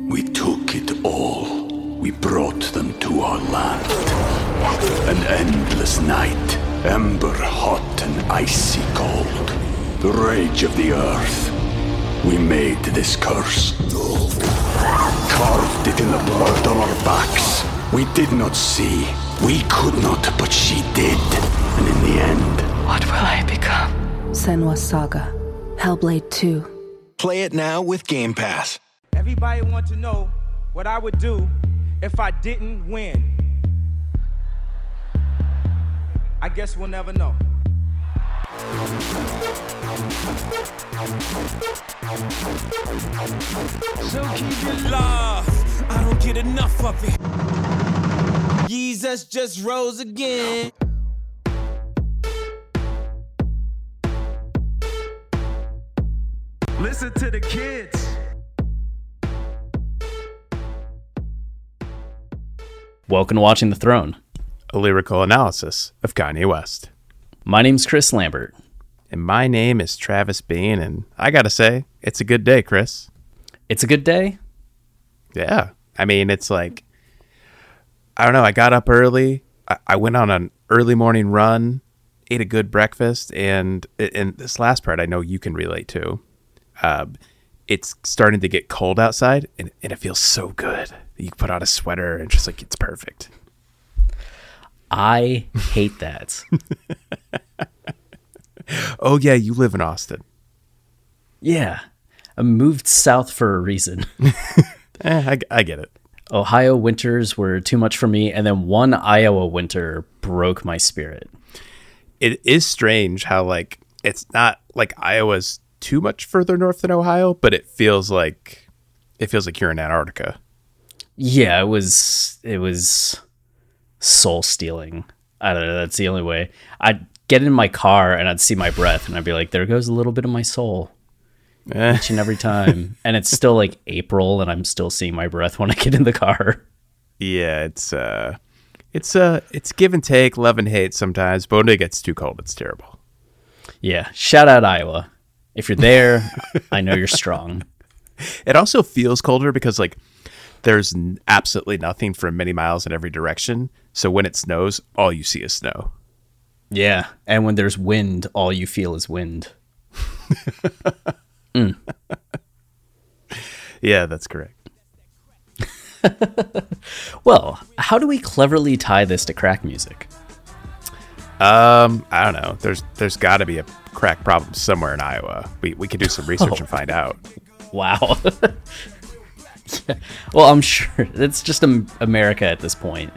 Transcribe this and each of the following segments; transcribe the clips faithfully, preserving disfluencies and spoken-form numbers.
We took it all. We brought them to our land. An endless night, ember hot and icy cold. The rage of the earth. We made this curse. Carved it in the blood on our backs. We did not see. We could not, but she did. And in the end... What will I become? Senua's Saga. Hellblade two. Play it now with Game Pass. Everybody want to know what I would do if I didn't win. I guess we'll never know. So keep it love. I don't get enough of it. Jesus just rose again. Listen to the kids. Welcome to Watching the Throne, a lyrical analysis of Kanye West. My name's Chris Lambert. And my name is Travis Bean, and I gotta say, it's a good day, Chris. It's a good day? Yeah. I mean, it's like, I don't know, I got up early, I, I went on an early morning run, ate a good breakfast, and, and this last part I know you can relate to. Uh, it's starting to get cold outside, and, and it feels so good. You can put on a sweater, and just like, it's perfect. I hate that. Oh, yeah, you live in Austin. Yeah. I moved south for a reason. eh, I, I get it. Ohio winters were too much for me, and then one Iowa winter broke my spirit. It is strange how, like, it's not like Iowa's too much further north than Ohio, but it feels like it feels like you're in Antarctica. Yeah, it was it was soul stealing. I don't know, that's the only way. I'd get in my car and I'd see my breath and I'd be like, there goes a little bit of my soul. Eh. Each and every time. And it's still like April and I'm still seeing my breath when I get in the car. Yeah, it's uh it's uh it's give and take, love and hate sometimes, but when it gets too cold, it's terrible. Yeah. Shout out Iowa. If you're there, I know you're strong. It also feels colder because like there's absolutely nothing for many miles in every direction. So when it snows, all you see is snow. Yeah. And when there's wind, all you feel is wind. mm. Yeah, that's correct. Well, how do we cleverly tie this to crack music? Um, I don't know. There's there's got to be a crack problem somewhere in Iowa. We we could do some research oh. and find out. Wow. Yeah. Well, I'm sure it's just um, America at this point,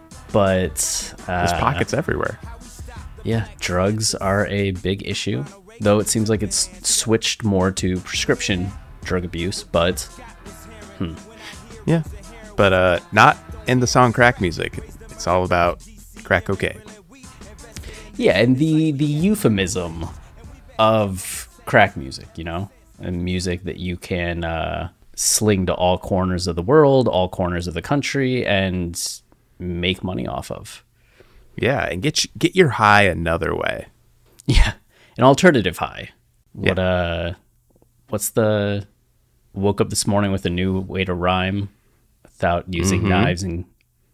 but uh, there's pockets everywhere. Yeah, drugs are a big issue, though it seems like it's switched more to prescription drug abuse. But hmm. yeah, but uh, not in the song "Crack Music." It's all about crack cocaine. Yeah, and the the euphemism of crack music, you know, and music that you can uh, sling to all corners of the world, all corners of the country, and make money off of. Yeah, and get get your high another way. Yeah, an alternative high. What yeah. uh, what's the? Woke up this morning with a new way to rhyme without using mm-hmm. knives and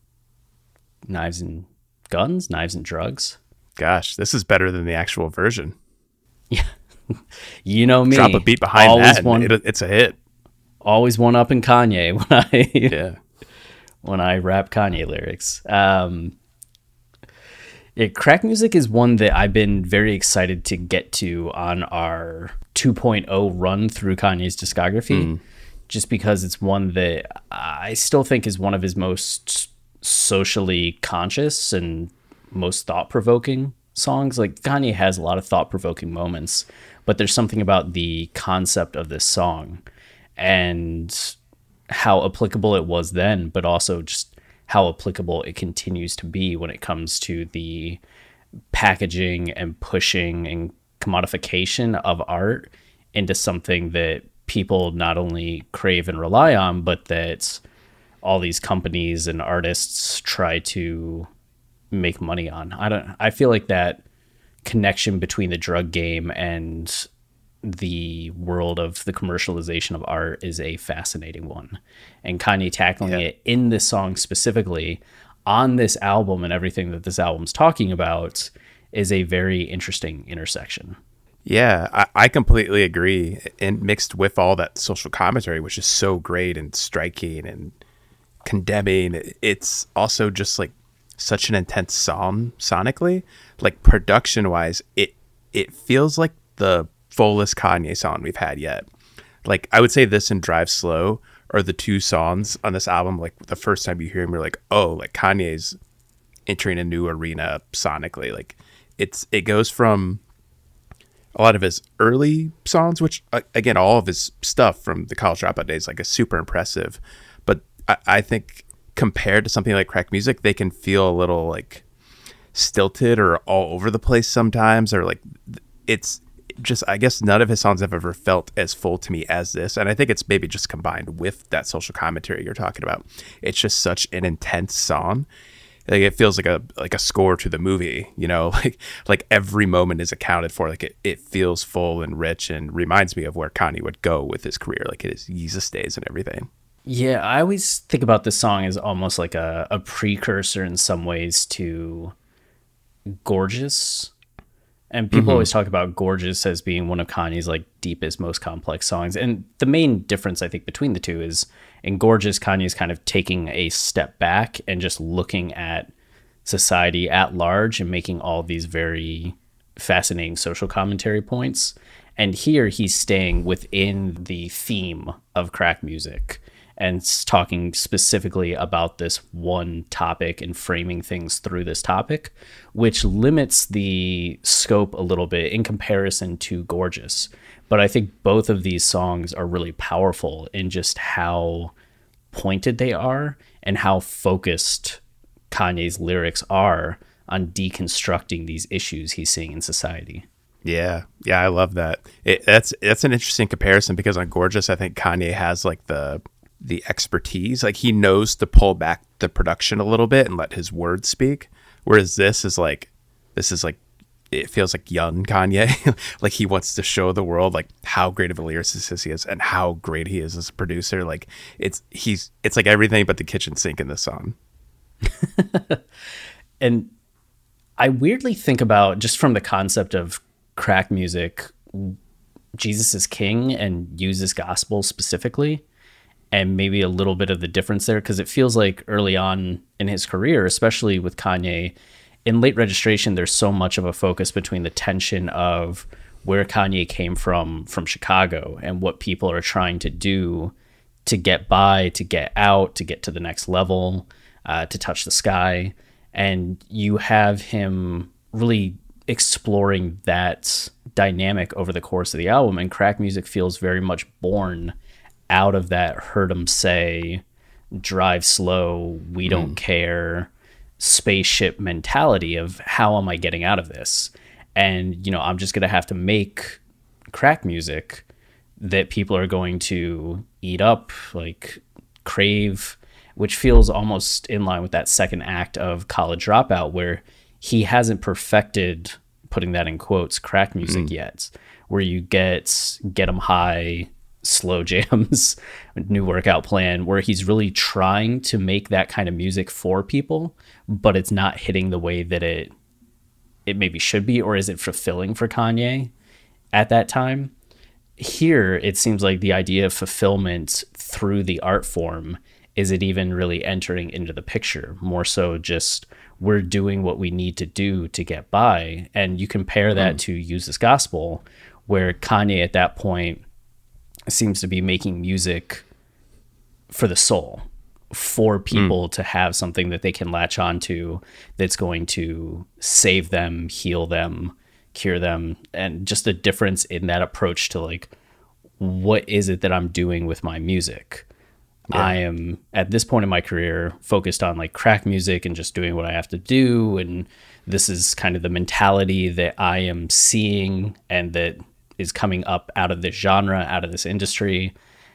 knives and guns, knives and drugs. Gosh, this is better than the actual version. Yeah, you know me. Drop a beat behind always that, one, and it, it's a hit. Always one up in Kanye when I yeah when I rap Kanye lyrics. Um, yeah, crack music is one that I've been very excited to get to on our two point oh run through Kanye's discography, mm. just because it's one that I still think is one of his most socially conscious and most thought-provoking songs. Like, Kanye has a lot of thought-provoking moments, but there's something about the concept of this song and how applicable it was then, but also just how applicable it continues to be when it comes to the packaging and pushing and commodification of art into something that people not only crave and rely on, but that all these companies and artists try to make money on. I don't I feel like that connection between the drug game and the world of the commercialization of art is a fascinating one. And Kanye tackling yeah. it in this song specifically on this album and everything that this album's talking about is a very interesting intersection. Yeah, I, I completely agree. And mixed with all that social commentary, which is so great and striking and condemning, it's also just like such an intense song sonically. Like production wise, it it feels like the fullest Kanye song we've had yet. Like I would say this and Drive Slow are the two songs on this album. Like the first time you hear him, you're like, oh, like Kanye's entering a new arena sonically. Like it's it goes from a lot of his early songs, which again, all of his stuff from the College Dropout days, like is super impressive. But I, I think compared to something like Crack Music, they can feel a little like stilted or all over the place sometimes, or like it's just, I guess none of his songs have ever felt as full to me as this. And I think it's maybe just combined with that social commentary you're talking about. It's just such an intense song. Like it feels like a like a score to the movie, you know, like like every moment is accounted for. Like it, it feels full and rich and reminds me of where Kanye would go with his career, like his Yeezus days and everything. Yeah, I always think about this song as almost like a, a precursor in some ways to Gorgeous. And people mm-hmm. always talk about Gorgeous as being one of Kanye's like deepest, most complex songs. And the main difference I think between the two is in Gorgeous, Kanye's kind of taking a step back and just looking at society at large and making all these very fascinating social commentary points. And here he's staying within the theme of Crack Music and talking specifically about this one topic and framing things through this topic, which limits the scope a little bit in comparison to Gorgeous. But I think both of these songs are really powerful in just how pointed they are and how focused Kanye's lyrics are on deconstructing these issues he's seeing in society. Yeah, yeah, I love that. It, that's that's an interesting comparison because on Gorgeous, I think Kanye has like the the expertise, like he knows to pull back the production a little bit and let his words speak, whereas this is like this is like it feels like young Kanye like he wants to show the world like how great of a lyricist he is and how great he is as a producer. Like it's he's it's like everything but the kitchen sink in this song. And I weirdly think about, just from the concept of Crack Music, Jesus is King and uses gospel specifically, and maybe a little bit of the difference there, because it feels like early on in his career, especially with Kanye, in Late Registration, there's so much of a focus between the tension of where Kanye came from, from Chicago, and what people are trying to do to get by, to get out, to get to the next level, uh, to touch the sky. And you have him really exploring that dynamic over the course of the album. And Crack Music feels very much born out of that heard 'em say, drive slow, we don't mm. care, spaceship mentality of how am I getting out of this? And, you know, I'm just going to have to make crack music that people are going to eat up, like crave, which feels almost in line with that second act of College Dropout, where he hasn't perfected, putting that in quotes, crack music mm. yet, where you get get 'em high, slow jams, new workout plan, where he's really trying to make that kind of music for people, but it's not hitting the way that it it maybe should be, or is it fulfilling for Kanye at that time? Here, it seems like the idea of fulfillment through the art form isn't even really entering into the picture, more so just we're doing what we need to do to get by. And you compare that mm. to Use This Gospel, where Kanye at that point seems to be making music for the soul, for people mm. to have something that they can latch onto that's going to save them, heal them, cure them. And just a difference in that approach to like, what is it that I'm doing with my music? Yeah. I am at this point in my career focused on like crack music and just doing what I have to do. And this is kind of the mentality that I am seeing and that is coming up out of this genre, out of this industry.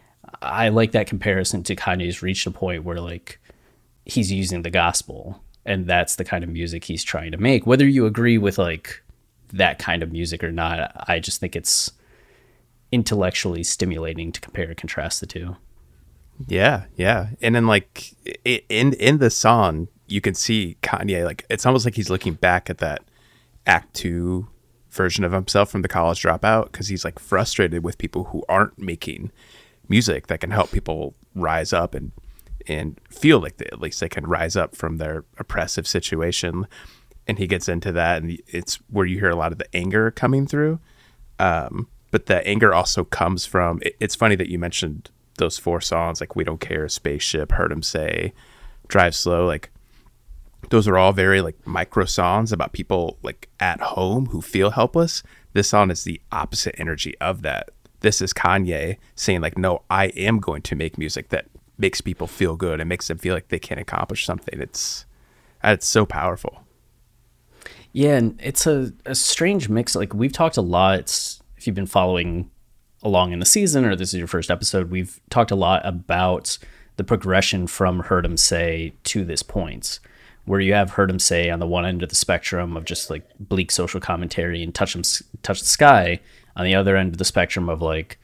I like that comparison to Kanye's reached a point where like he's using the gospel, and that's the kind of music he's trying to make. Whether you agree with like that kind of music or not, I just think it's intellectually stimulating to compare and contrast the two. Yeah, yeah. And then like i- in in the song, you can see Kanye, like it's almost like he's looking back at that act two version of himself from the College Dropout, because he's like frustrated with people who aren't making music that can help people rise up and and feel like they, at least they can rise up from their oppressive situation. And he gets into that, and it's where you hear a lot of the anger coming through. Um, but the anger also comes from, it, it's funny that you mentioned those four songs, like We Don't Care, Spaceship, Heard 'Em Say, Drive Slow. Like those are all very like micro songs about people like at home who feel helpless. This song is the opposite energy of that. This is Kanye saying like, no, I am going to make music that makes people feel good and makes them feel like they can accomplish something. It's, it's so powerful. Yeah, and it's a, a strange mix. Like we've talked a lot, if you've been following along in the season or this is your first episode, we've talked a lot about the progression from Heard 'Em Say to this point, where you have Heard 'Em Say on the one end of the spectrum of just like bleak social commentary and touch 'em, touch the sky, on the other end of the spectrum of like,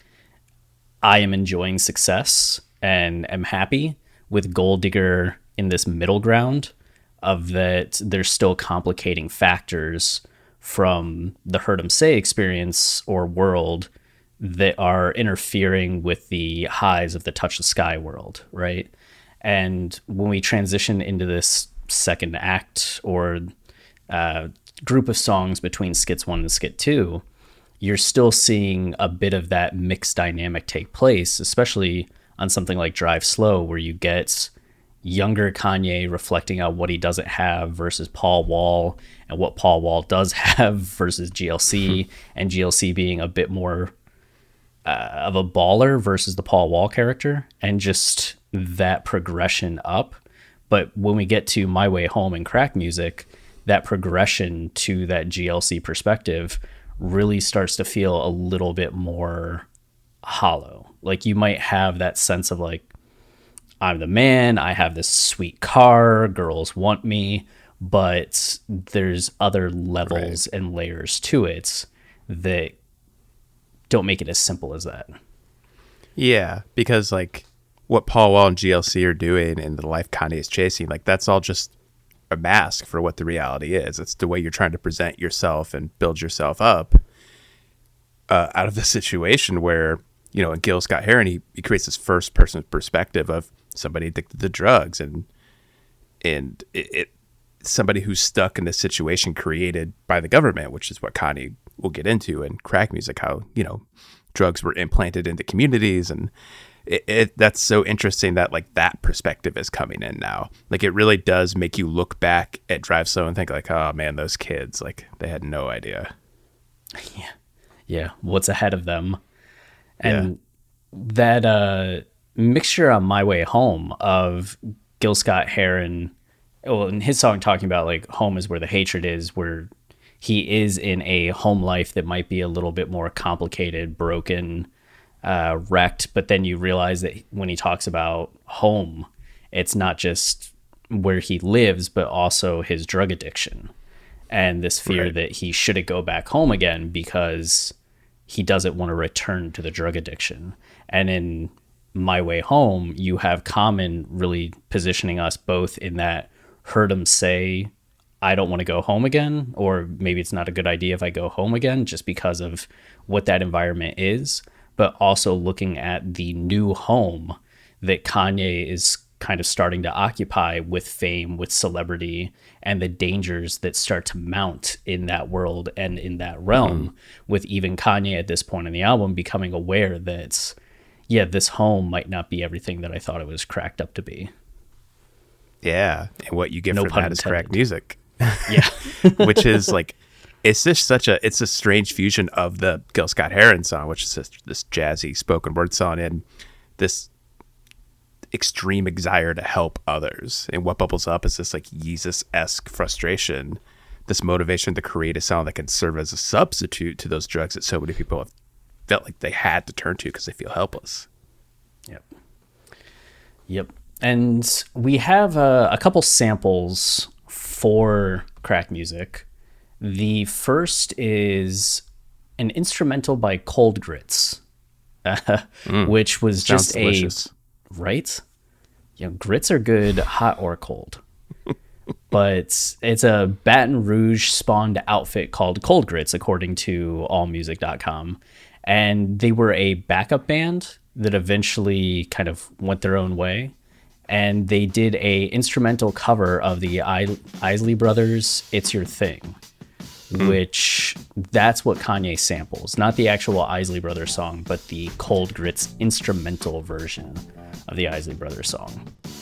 I am enjoying success and am happy, with Gold Digger in this middle ground of that there's still complicating factors from the Heard 'Em Say experience or world that are interfering with the highs of the Touch the Sky world, right? And when we transition into this second act or uh, group of songs between skits one and skit two, you're still seeing a bit of that mixed dynamic take place, especially on something like Drive Slow, where you get younger Kanye reflecting on what he doesn't have versus Paul Wall, and what Paul Wall does have versus G L C, and G L C being a bit more uh, of a baller versus the Paul Wall character, and just that progression up. But when we get to My Way Home and Crack Music, that progression to that G L C perspective really starts to feel a little bit more hollow. Like you might have that sense of like, I'm the man, I have this sweet car, girls want me, but there's other levels right. and layers to it that don't make it as simple as that. Yeah, because like what Paul Wall and G L C are doing and the life Kanye is chasing, like that's all just a mask for what the reality is. It's the way you're trying to present yourself and build yourself up uh, out of the situation where, you know, in Gil Scott-Heron, he, he creates this first person perspective of somebody addicted to drugs and and it, it somebody who's stuck in this situation created by the government, which is what Kanye will get into in Crack Music, how, you know, drugs were implanted into communities. And it, it that's so interesting that like that perspective is coming in now. Like it really does make you look back at Drive Slow and think like, oh man, those kids, like they had no idea. Yeah. Yeah. What's ahead of them. And yeah. that uh, mixture on My Way Home of Gil Scott-Heron, well, in his song talking about like home is where the hatred is, where he is in a home life that might be a little bit more complicated, broken, uh, wrecked. But then you realize that when he talks about home, it's not just where he lives, but also his drug addiction and this fear right. that he shouldn't go back home again because he doesn't want to return to the drug addiction. And in My Way Home, you have Common really positioning us both in that Heard 'Em Say, I don't want to go home again, or maybe it's not a good idea if I go home again just because of what that environment is, but also looking at the new home that Kanye is kind of starting to occupy with fame, with celebrity, and the dangers that start to mount in that world and in that realm, mm-hmm. with even Kanye at this point in the album becoming aware that, yeah, this home might not be everything that I thought it was cracked up to be. Yeah, and what you get No from pun that is intended. Crack Music. Yeah. Which is like, it's just such a, it's a strange fusion of the Gil Scott-Heron song, which is this, this jazzy spoken word song, and this extreme desire to help others. And what bubbles up is this like Yeezus-esque frustration, this motivation to create a sound that can serve as a substitute to those drugs that so many people have felt like they had to turn to because they feel helpless. Yep. Yep. And we have uh, a couple samples for Crack Music. The first is an instrumental by Cold Grits uh, mm, which was just delicious. a right. You know, grits are good, hot or cold. But it's a Baton Rouge spawned outfit called Cold Grits, according to all music dot com. And they were a backup band that eventually kind of went their own way. And they did a instrumental cover of the I- Isley Brothers' It's Your Thing, mm. which that's what Kanye samples. Not the actual Isley Brothers song, but the Cold Grits instrumental version of the Isley Brothers song.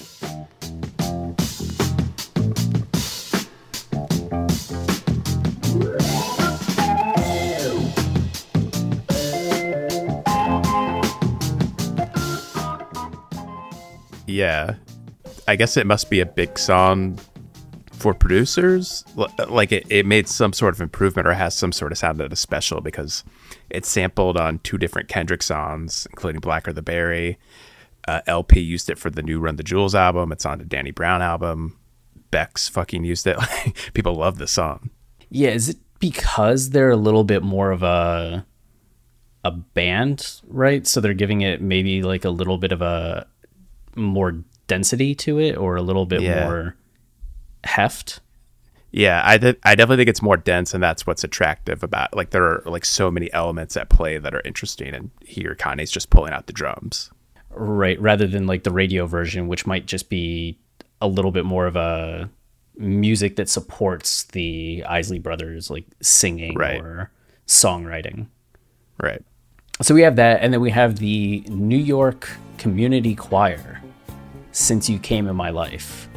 Yeah, I guess it must be a big song for producers. Like it, it made some sort of improvement or has some sort of sound that is special because it's sampled on two different Kendrick songs, including Blacker the Berry. Uh, L P used it for the new Run the Jewels album. It's on the Danny Brown album. Bex fucking used it. People love the song. Yeah, is it because they're a little bit more of a a band, right? So they're giving it maybe like a little bit of a more density to it, or a little bit yeah. more heft. Yeah, I th- I definitely think it's more dense, and that's what's attractive about. Like there are like so many elements at play that are interesting, and here Kanye's just pulling out the drums, right? Rather than like the radio version, which might just be a little bit more of a music that supports the Isley Brothers, like singing right. or songwriting, right? So we have that, and then we have the New York Community Choir, Since You Came in My Life.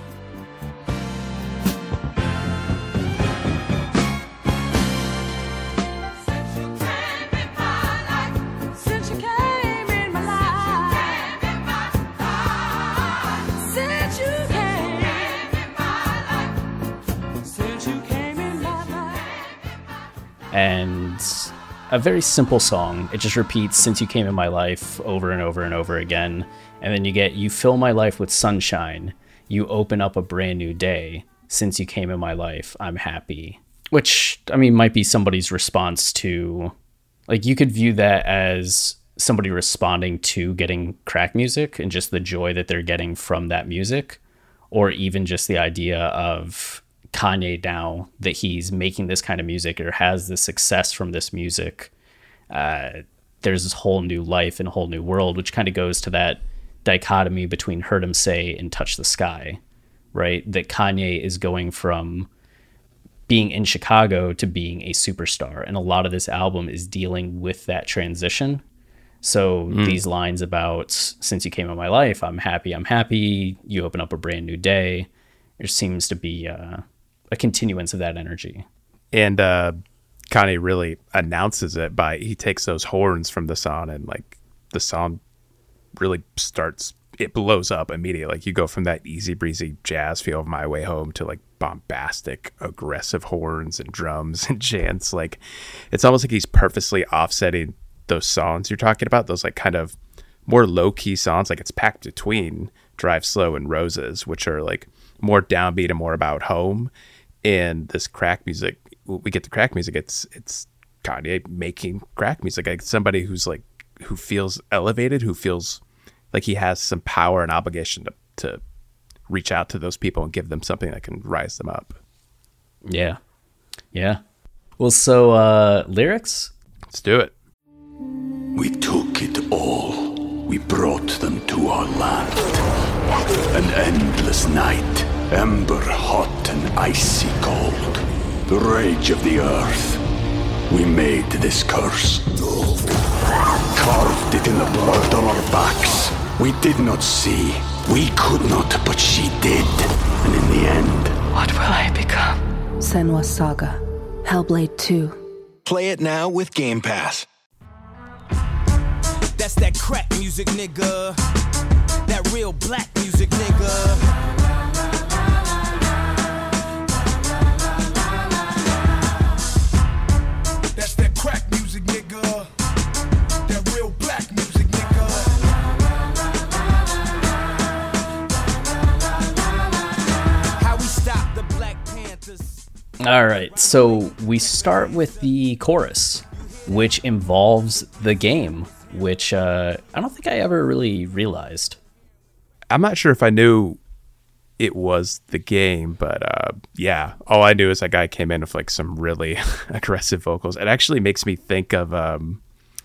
And a very simple song. It just repeats "Since You Came in My Life" over and over and over again. And then you get "You fill my life with sunshine. You open up a brand new day. Since you came in my life, I'm happy." Which, I mean, might be somebody's response to, like, you could view that as somebody responding to getting crack music and just the joy that they're getting from that music. Or even just the idea of Kanye, now that he's making this kind of music or has the success from this music, uh, there's this whole new life and a whole new world, which kind of goes to that dichotomy between Heard 'Em Say and Touch the Sky, right? That Kanye is going from being in Chicago to being a superstar. And a lot of this album is dealing with that transition. So mm. these lines about "Since you came in my life, I'm happy, I'm happy. You open up a brand new day." There seems to be uh, a continuance of that energy. And uh, Kanye really announces it by, he takes those horns from the song and like the song really starts, it blows up immediately. Like you go from that easy breezy jazz feel of My Way Home to like bombastic, aggressive horns and drums and chants. Like it's almost like he's purposely offsetting those songs you're talking about, those like kind of more low key songs. Like it's packed between Drive Slow and Roses, which are like more downbeat and more about home. And this crack music, we get the crack music, it's it's Kanye making crack music, like somebody who's like, who feels elevated, who feels like he has some power and obligation to, to reach out to those people and give them something that can rise them up. Yeah. Yeah. Well, so uh, lyrics? Let's do it. We took it all. We brought them to our land. An endless night, ember hot and icy cold. The rage of the earth. We made this curse. Carved it in the blood on our backs. We did not see. We could not, but she did. And in the end, what will I become? Senua's Saga. Hellblade two. Play it now with Game Pass. That's that crack music, nigga. That real black music, nigga. That's that crack music, nigga. That real black music, nigga. How we stop the Black Panthers. All right, so we start with the chorus, which involves the game which uh, I don't think I ever really realized. I'm not sure if I knew it was the game, but uh, yeah, all I knew is that guy came in with like some really aggressive vocals. It actually makes me think of, um,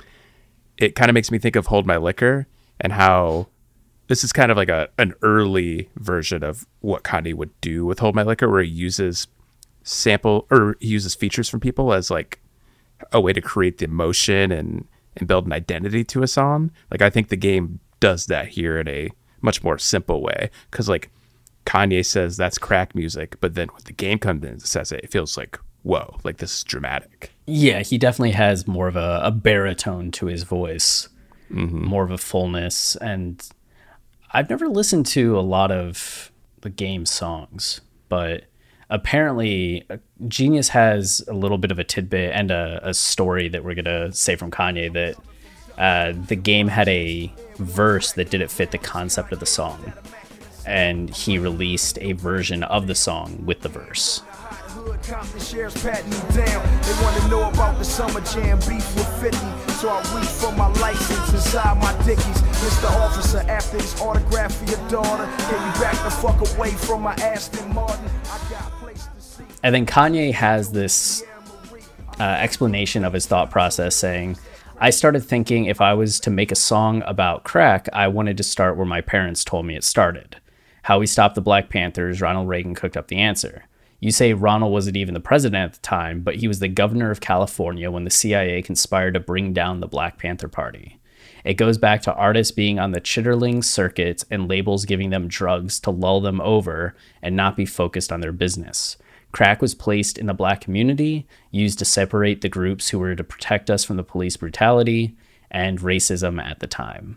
it kind of makes me think of Hold My Liquor, and how this is kind of like a an early version of what Kanye would do with Hold My Liquor, where he uses sample or he uses features from people as like a way to create the emotion and, and build an identity to a song. Like, I think the game does that here in a much more simple way, because like Kanye says that's crack music, but then when the game comes in and says it, it feels like, whoa, like this is dramatic. Yeah, he definitely has more of a, a baritone to his voice, Mm-hmm. more of a fullness. And I've never listened to a lot of the game songs, but apparently Genius has a little bit of a tidbit and a, a story that we're going to say from Kanye, that uh, the game had a verse that didn't fit the concept of the song, and he released a version of the song with the verse. Compton shares patting me down. They want to know about the summer jam beef with fifty. So I reach for my license inside my dickies. Mister Officer, after this autograph for your daughter, can you back the fuck away from my Aston Martin? I got a place to see. And then Kanye has this uh, explanation of his thought process, saying, I started thinking if I was to make a song about crack, I wanted to start where my parents told me it started. How we stopped the Black Panthers, Ronald Reagan cooked up the answer. You say Ronald wasn't even the president at the time, but he was the governor of California when the C I A conspired to bring down the Black Panther Party. It goes back to artists being on the chitterling circuit and labels giving them drugs to lull them over and not be focused on their business. Crack was placed in the Black community, used to separate the groups who were to protect us from the police brutality and racism at the time.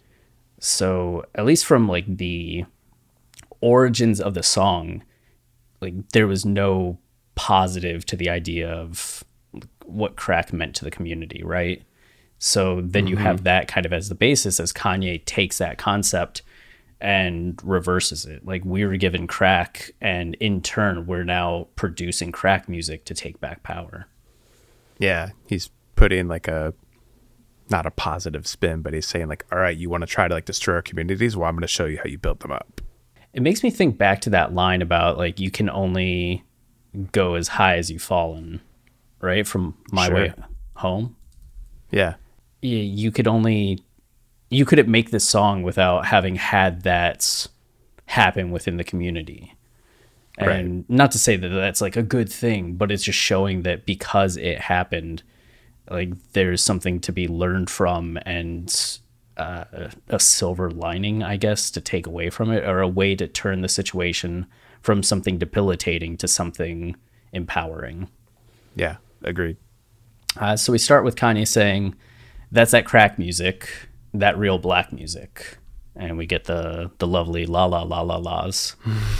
So, at least from like the origins of the song, like there was no positive to the idea of what crack meant to the community, right? So then mm-hmm. you have that kind of as the basis, as Kanye takes that concept and reverses it. Like, we were given crack, and in turn we're now producing crack music to take back power. Yeah, he's putting like a, not a positive spin, but he's saying like, all right, you want to try to like destroy our communities? Well, I'm going to show you how you build them up. It makes me think back to that line about like, you can only go as high as you've fallen, right? From My Sure. Way Home. Yeah. Yeah, you could only, you couldn't make this song without having had that happen within the community. And Right. not to say that that's like a good thing, but it's just showing that because it happened, like there's something to be learned from, and uh, a silver lining, I guess, to take away from it, or a way to turn the situation from something debilitating to something empowering. Yeah, agreed. Uh, so we start with Kanye saying, that's that crack music, that real black music. And we get the the lovely la la la la la's.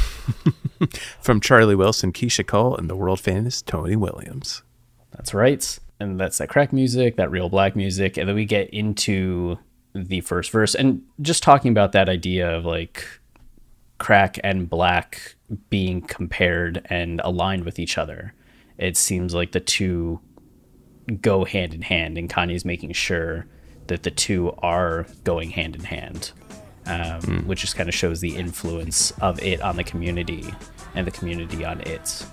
From Charlie Wilson, Keisha Cole, and the world famous Tony Williams. That's right. And that's that crack music, that real black music. And then we get into the first verse. And just talking about that idea of like crack and black being compared and aligned with each other. It seems like the two go hand in hand, and Kanye's making sure that the two are going hand in hand, um, mm. which just kind of shows the influence of it on the community and the community on it.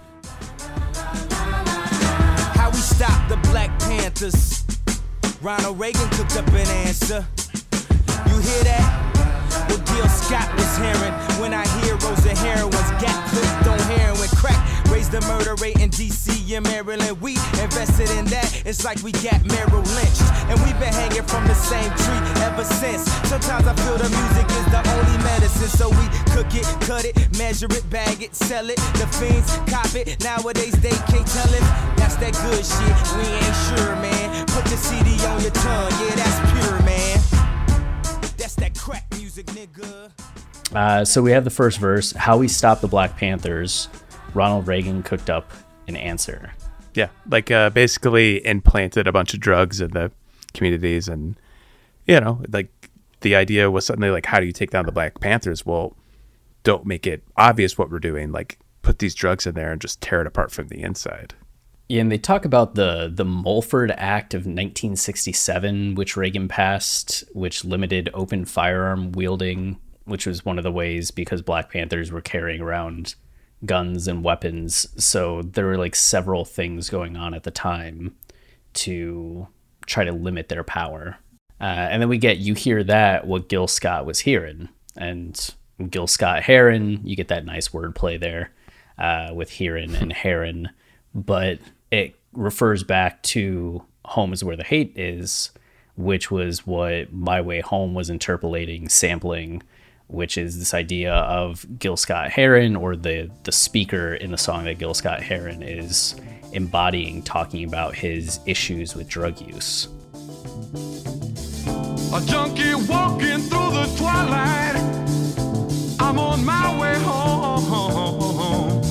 How we stop the Black Panthers. Ronald Reagan cooked up an answer. You hear that? What Gil Scott was hearing when our heroes and heroines got hooked on heroin crack. Raised the murder rate in D C and Maryland. We invested in that. It's like we got Merrill lynched. And we've been hanging from the same tree ever since. Sometimes I feel the music is the only medicine. So we cook it, cut it, measure it, bag it, sell it. The fiends cop it. Nowadays they can't tell it. That's that good shit. We ain't sure, man. Put the C D on your tongue. Yeah, that's pure, man. That's that crack music, nigga. Uh, so we have the first verse. How we stopped the Black Panthers. Ronald Reagan cooked up an answer. Yeah, like uh, basically implanted a bunch of drugs in the communities, and you know, like the idea was suddenly like, how do you take down the Black Panthers? Well, don't make it obvious what we're doing. Like, put these drugs in there and just tear it apart from the inside. Yeah, and they talk about the the Mulford Act of nineteen sixty-seven, which Reagan passed, which limited open firearm wielding, which was one of the ways because Black Panthers were carrying around guns and weapons. So there were like several things going on at the time to try to limit their power. Uh, and then we get You Hear That, what Gil Scott was hearing. And Gil Scott Heron, you get that nice wordplay there uh, with hearing and heron. But it refers back to Home is Where the Hate Is, which was what My Way Home was interpolating, sampling, which is this idea of Gil Scott Heron, or the, the speaker in the song that Gil Scott Heron is embodying, talking about his issues with drug use. A junkie walking through the twilight, I'm on my way home.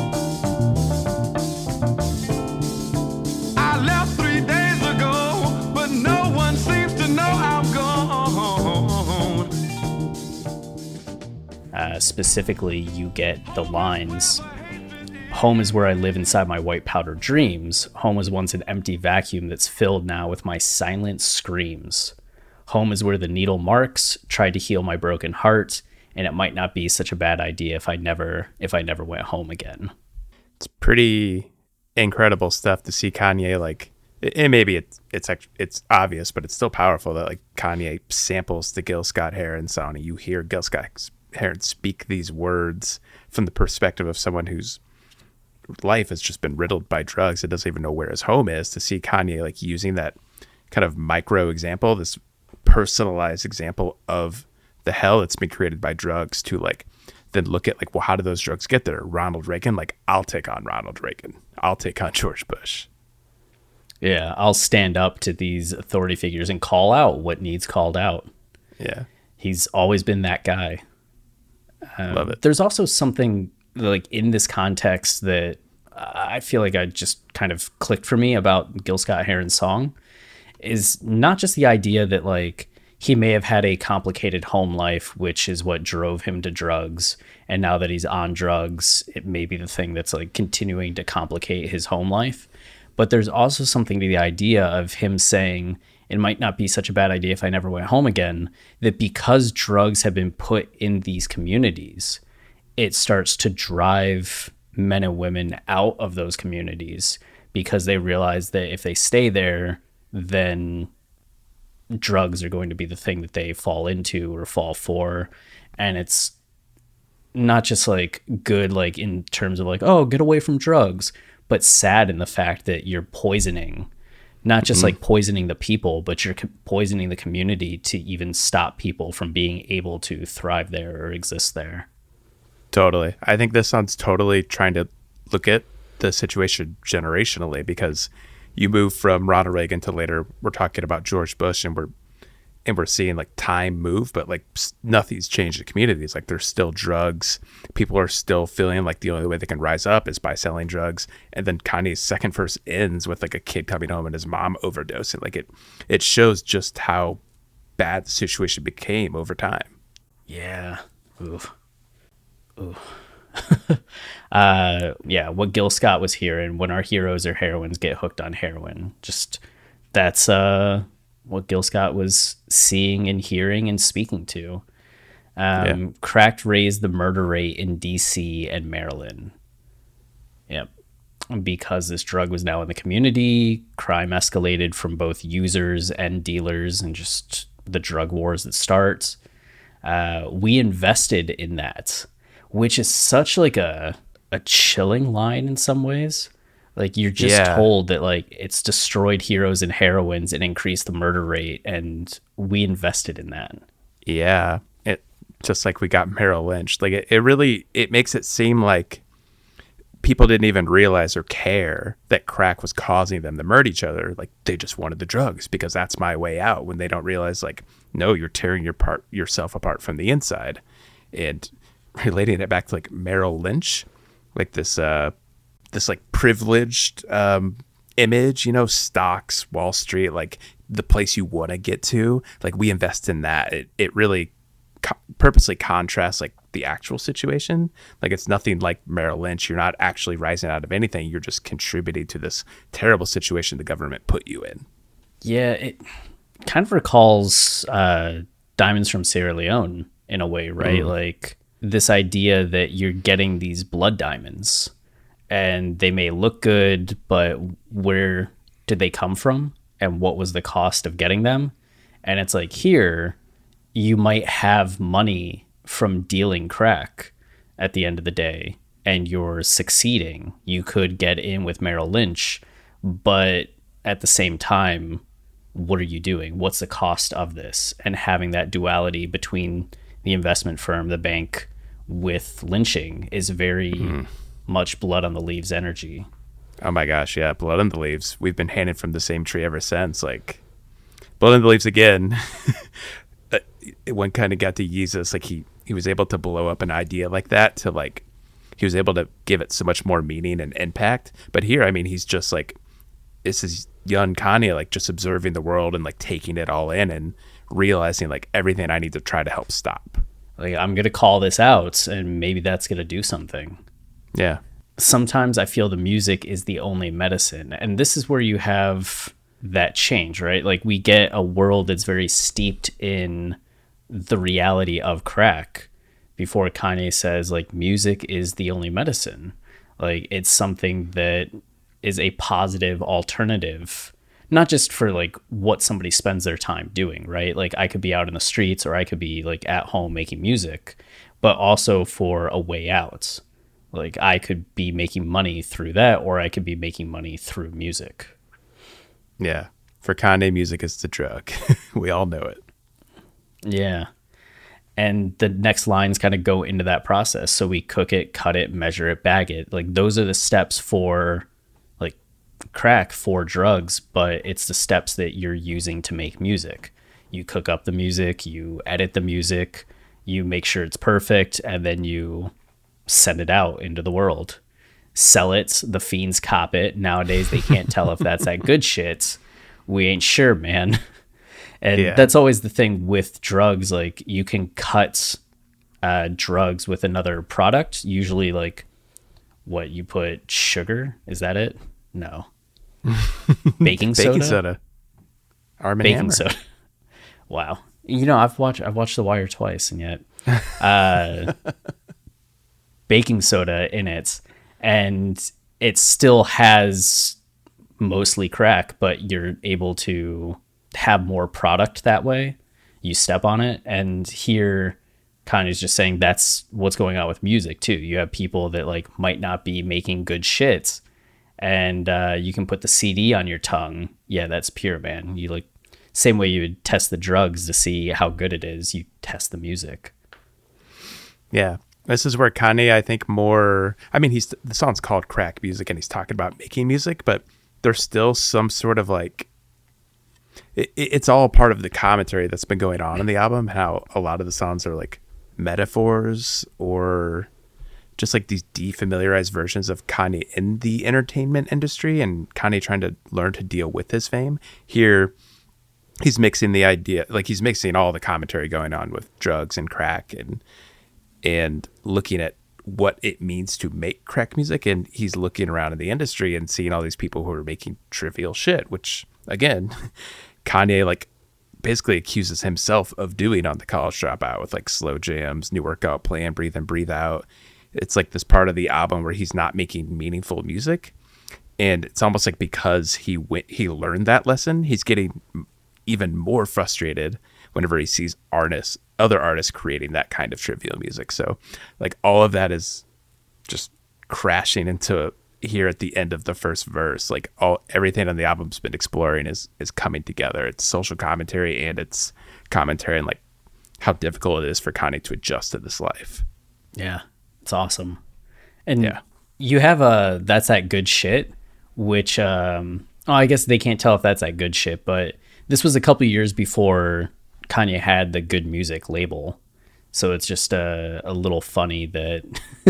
I left three days ago, but no one seems to know I'm gone. Uh, specifically, you get the lines, home is where I live inside my white powder dreams. Home was once an empty vacuum that's filled now with my silent screams. Home is where the needle marks, tried to heal my broken heart, and it might not be such a bad idea if I never if I never went home again. It's pretty incredible stuff to see Kanye, like, and maybe it's it's it's obvious, but it's still powerful that like Kanye samples the Gil Scott Heron song, and you hear Gil Scott Heron speak these words from the perspective of someone whose life has just been riddled by drugs and doesn't even know where his home is. To see Kanye like using that kind of micro example, this personalized example of the hell that's been created by drugs, to like then look at like, well, how did those drugs get there? Ronald Reagan, like, I'll take on Ronald Reagan. I'll take on George Bush. Yeah, I'll stand up to these authority figures and call out what needs called out. Yeah. He's always been that guy. Um, Love it. There's also something like in this context that I feel like I just kind of clicked for me about Gil Scott Heron's song, is not just the idea that like he may have had a complicated home life, which is what drove him to drugs. And now that he's on drugs, it may be the thing that's like continuing to complicate his home life. But there's also something to the idea of him saying, it might not be such a bad idea if I never went home again, that because drugs have been put in these communities, it starts to drive men and women out of those communities because they realize that if they stay there, then drugs are going to be the thing that they fall into or fall for. And it's not just like good, like in terms of like, oh, get away from drugs, but sad in the fact that you're poisoning, not just mm-hmm. like poisoning the people, but you're co- poisoning the community to even stop people from being able to thrive there or exist there. Totally. I think this sounds totally trying to look at the situation generationally, because you move from Ronald Reagan to later we're talking about George Bush, and we're and we're seeing like time move, but like nothing's changed in communities. Like there's still drugs. People are still feeling like the only way they can rise up is by selling drugs. And then Kanye's second verse ends with like a kid coming home and his mom overdosing. Like it it shows just how bad the situation became over time. Yeah. Oof. Ooh. uh, yeah, what Gil Scott was hearing, when our heroes or heroines get hooked on heroin. Just that's uh, what Gil Scott was seeing and hearing and speaking to. Um, yeah. Crack raised the murder rate in D C and Maryland. Yep. Because this drug was now in the community, crime escalated from both users and dealers, and just the drug wars that starts. Uh, we invested in that, which is such like a a chilling line in some ways. Like you're just yeah. told that like it's destroyed heroes and heroines and increased the murder rate, and we invested in that. Yeah, it just like we got Merrill Lynch. Like it, it really it makes it seem like people didn't even realize or care that crack was causing them to murder each other. Like they just wanted the drugs because that's my way out. When they don't realize like, no, you're tearing your part yourself apart from the inside. And relating it back to like Merrill Lynch, like this uh this like privileged um image, you know, stocks, Wall Street, like the place you want to get to, like we invest in that. It it really co- purposely contrasts like the actual situation. Like, it's nothing like Merrill Lynch. You're not actually rising out of anything. You're just contributing to this terrible situation the government put you in. Yeah, it kind of recalls uh, Diamonds from Sierra Leone in a way, right? Mm. Like this idea that you're getting these blood diamonds and they may look good, but where did they come from? And what was the cost of getting them? And it's like, here, you might have money from dealing crack at the end of the day, and you're succeeding. You could get in with Merrill Lynch, but at the same time, what are you doing? What's the cost of this? And having that duality between the investment firm, the bank, with lynching is very mm. much blood on the leaves energy. Oh my gosh, yeah, blood on the leaves. We've been handed from the same tree ever since. Like, blood on the leaves again. One kind of got to Yeezus. Like, he, he was able to blow up an idea like that to, like, he was able to give it so much more meaning and impact. But here, I mean, he's just like, this is young Kanye, like, just observing the world and, like, taking it all in and realizing, like, everything I need to try to help stop. Like, I'm going to call this out, and maybe that's going to do something. Yeah. Sometimes I feel the music is the only medicine. And this is where you have that change, right? Like, we get a world that's very steeped in the reality of crack before Kanye says, like, music is the only medicine. Like, it's something that is a positive alternative, not just for, like, what somebody spends their time doing, right? Like, I could be out in the streets or I could be, like, at home making music, but also for a way out. Like, I could be making money through that, or I could be making money through music. Yeah. For Kanye, music is the drug. We all know it. Yeah. And the next lines kind of go into that process. So we cook it, cut it, measure it, bag it. Like, those are the steps for, like, crack, for drugs, but it's the steps that you're using to make music. You cook up the music, you edit the music, you make sure it's perfect, and then you send it out into the world. Sell it, the fiends cop it. Nowadays, they can't tell if that's that good shit. We ain't sure, man. And yeah. That's always the thing with drugs. Like, you can cut uh, drugs with another product. Usually, like, what, you put sugar? Is that it? No. Baking soda? Baking soda. Arm and Baking Hammer. soda. Wow. You know, I've watched I've watched The Wire twice, and yet uh, baking soda in it, and it still has mostly crack, but you're able to have more product that way. You step on it, and here Kanye's just saying that's what's going on with music too. You have people that, like, might not be making good shit, and uh, you can put the C D on your tongue. Yeah, that's pure, man. You, like, same way you would test the drugs to see how good it is, you test the music. Yeah. This is where Kanye, I think, more, I mean, he's, the song's called Crack Music, and he's talking about making music, but there's still some sort of, like, it, it's all part of the commentary that's been going on in the album, how a lot of the songs are, like, metaphors or just, like, these defamiliarized versions of Kanye in the entertainment industry, and Kanye trying to learn to deal with his fame. Here, he's mixing the idea, like, he's mixing all the commentary going on with drugs and crack and and looking at what it means to make crack music. And he's looking around in the industry and seeing all these people who are making trivial shit, which, again, Kanye, like, basically accuses himself of doing on The College Dropout with, like, slow jams, New Workout Plan, Breathe In, Breathe Out. It's like this part of the album where he's not making meaningful music. And it's almost like because he went, he learned that lesson, he's getting even more frustrated whenever he sees artists, other artists creating that kind of trivial music. So, like, all of that is just crashing into here at the end of the first verse. Like, all everything on the album's been exploring is is coming together. It's social commentary and it's commentary on, like, how difficult it is for Kanye to adjust to this life. Yeah, it's awesome. And yeah, you have a That's That Good Shit, which um, oh, I guess they can't tell if that's that good shit, but this was a couple of years before Kanye had the Good Music label. So it's just uh, a little funny that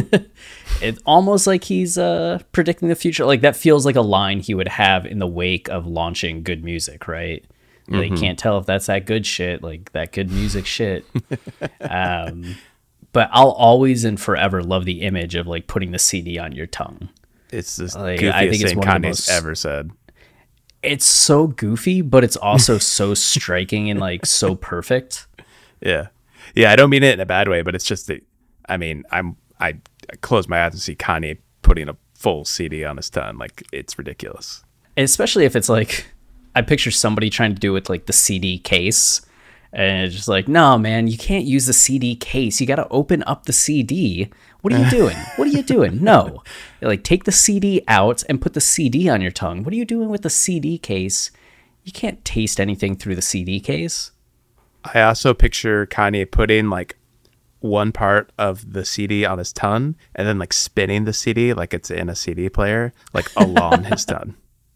it's almost like he's uh, predicting the future. Like, that feels like a line he would have in the wake of launching Good Music, right? Mm-hmm. They can't tell if that's that good shit, like that good music shit. um, but I'll always and forever love the image of like putting the C D on your tongue. It's the Like, goofiest I think it's thing one of the Kanye's most- ever said. It's so goofy, but it's also so striking and like so perfect. Yeah. Yeah, I don't mean it in a bad way, but it's just that, I mean, I'm I, I close my eyes and see Kanye putting a full C D on his tongue. Like, it's ridiculous. Especially if it's like, I picture somebody trying to do it with like the C D case, and it's just like, no, man, you can't use the C D case. You got to open up the C D. What are you doing? What are you doing? No, like take the C D out and put the C D on your tongue. What are you doing with the C D case? You can't taste anything through the C D case. I also picture Kanye putting like one part of the C D on his tongue and then like spinning the C D like it's in a C D player, like along his tongue.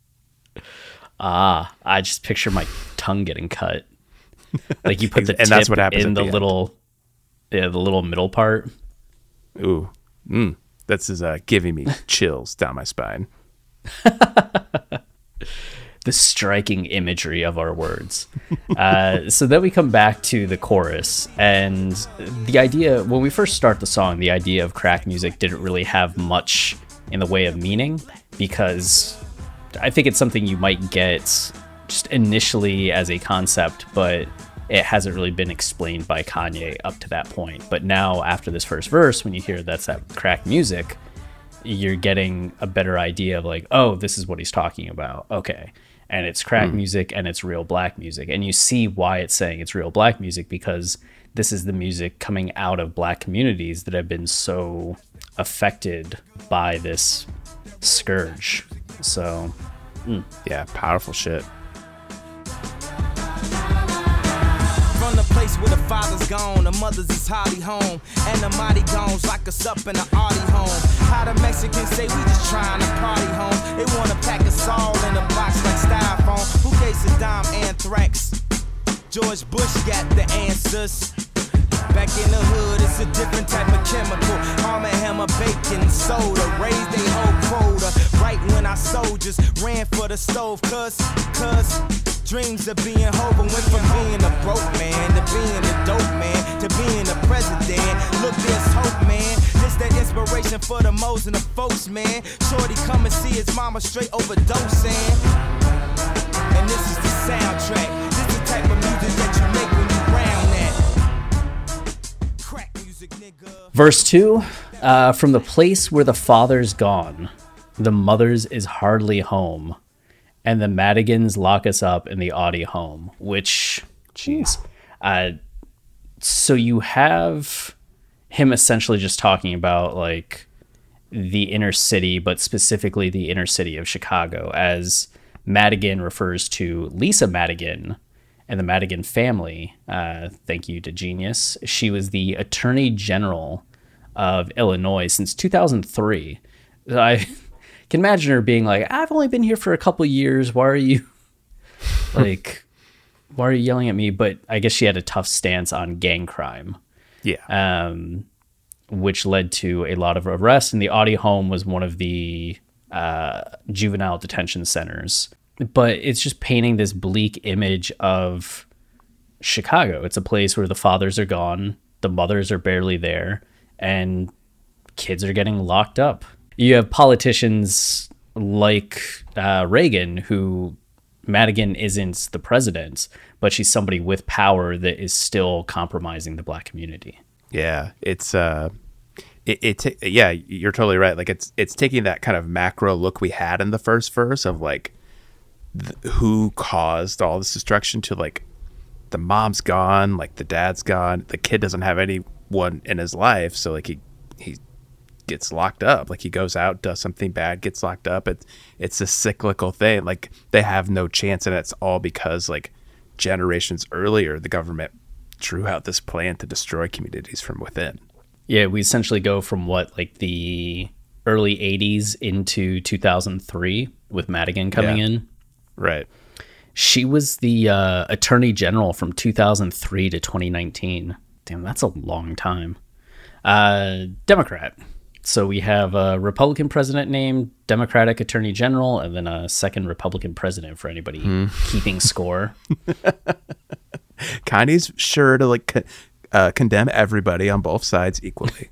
Ah, I just picture my tongue getting cut. Like you put the And tip that's what happens in at the, the end. little, yeah, the little middle part. Ooh, mm, that's is uh, giving me chills down my spine. The striking imagery of our words. Uh, so then we come back to the chorus, and the idea, when we first start the song, the idea of crack music didn't really have much in the way of meaning, because I think it's something you might get just initially as a concept, but it hasn't really been explained by Kanye up to that point. But now after this first verse, when you hear that's that crack music, you're getting a better idea of like, oh, this is what he's talking about. Okay. And it's crack Hmm. music and it's real black music. And you see why it's saying it's real black music, because this is the music coming out of black communities that have been so affected by this scourge. So, mm. Yeah, powerful shit. From the place where the father's gone, the mothers is hardly home, and the mighty gones lock us up in the arty home. How the Mexicans say we just trying to party home. They wanna pack us all in a box like styrofoam. Who gave Saddam anthrax? George Bush got the answers. Back in the hood, it's a different type of chemical. Arm and hammer, bacon, soda, raise they whole quota. Right when our soldiers ran for the stove, cuz, cuz. Dreams of being Hova went from being a broke man to being a dope man to being a president. Look, there's hope, man. This that inspiration for the moles and the folks, man. Shorty come and see his mama straight overdosing. And this is the soundtrack. This is the type of music that you make when you round that. Crack music, nigga. Verse two, uh, from the place where the father's gone, the mother's is hardly home, and the Madigans lock us up in the Audi home, which, jeez. Uh, so you have him essentially just talking about like the inner city, but specifically the inner city of Chicago, as Madigan refers to Lisa Madigan and the Madigan family. Uh, thank you to Genius. She was the Attorney General of Illinois since two thousand three. I can imagine her being like, I've only been here for a couple years. Why are you like, why are you yelling at me? But I guess she had a tough stance on gang crime. Yeah. Um, which led to a lot of arrests. And the Audi home was one of the uh, juvenile detention centers. But it's just painting this bleak image of Chicago. It's a place where the fathers are gone, the mothers are barely there, and kids are getting locked up. You have politicians like uh, Reagan, who Madigan isn't the president, but she's somebody with power that is still compromising the black community. Yeah, it's uh, it, it ta- yeah, you're totally right. Like it's it's taking that kind of macro look we had in the first verse of like th- who caused all this destruction to like the mom's gone, like the dad's gone, the kid doesn't have anyone in his life, so like he he gets locked up. Like he goes out, does something bad, gets locked up. It's it's a cyclical thing. Like they have no chance, and it's all because like generations earlier the government drew out this plan to destroy communities from within. Yeah, we essentially go from what, like the early eighties into two thousand three with Madigan coming Yeah. in. Right. She was the uh, Attorney General from two thousand three to twenty nineteen. Damn, that's a long time. Uh, Democrat. So we have a Republican president named Democratic Attorney General, and then a second Republican president for anybody Hmm. keeping score. Kanye's sure to like uh, condemn everybody on both sides equally.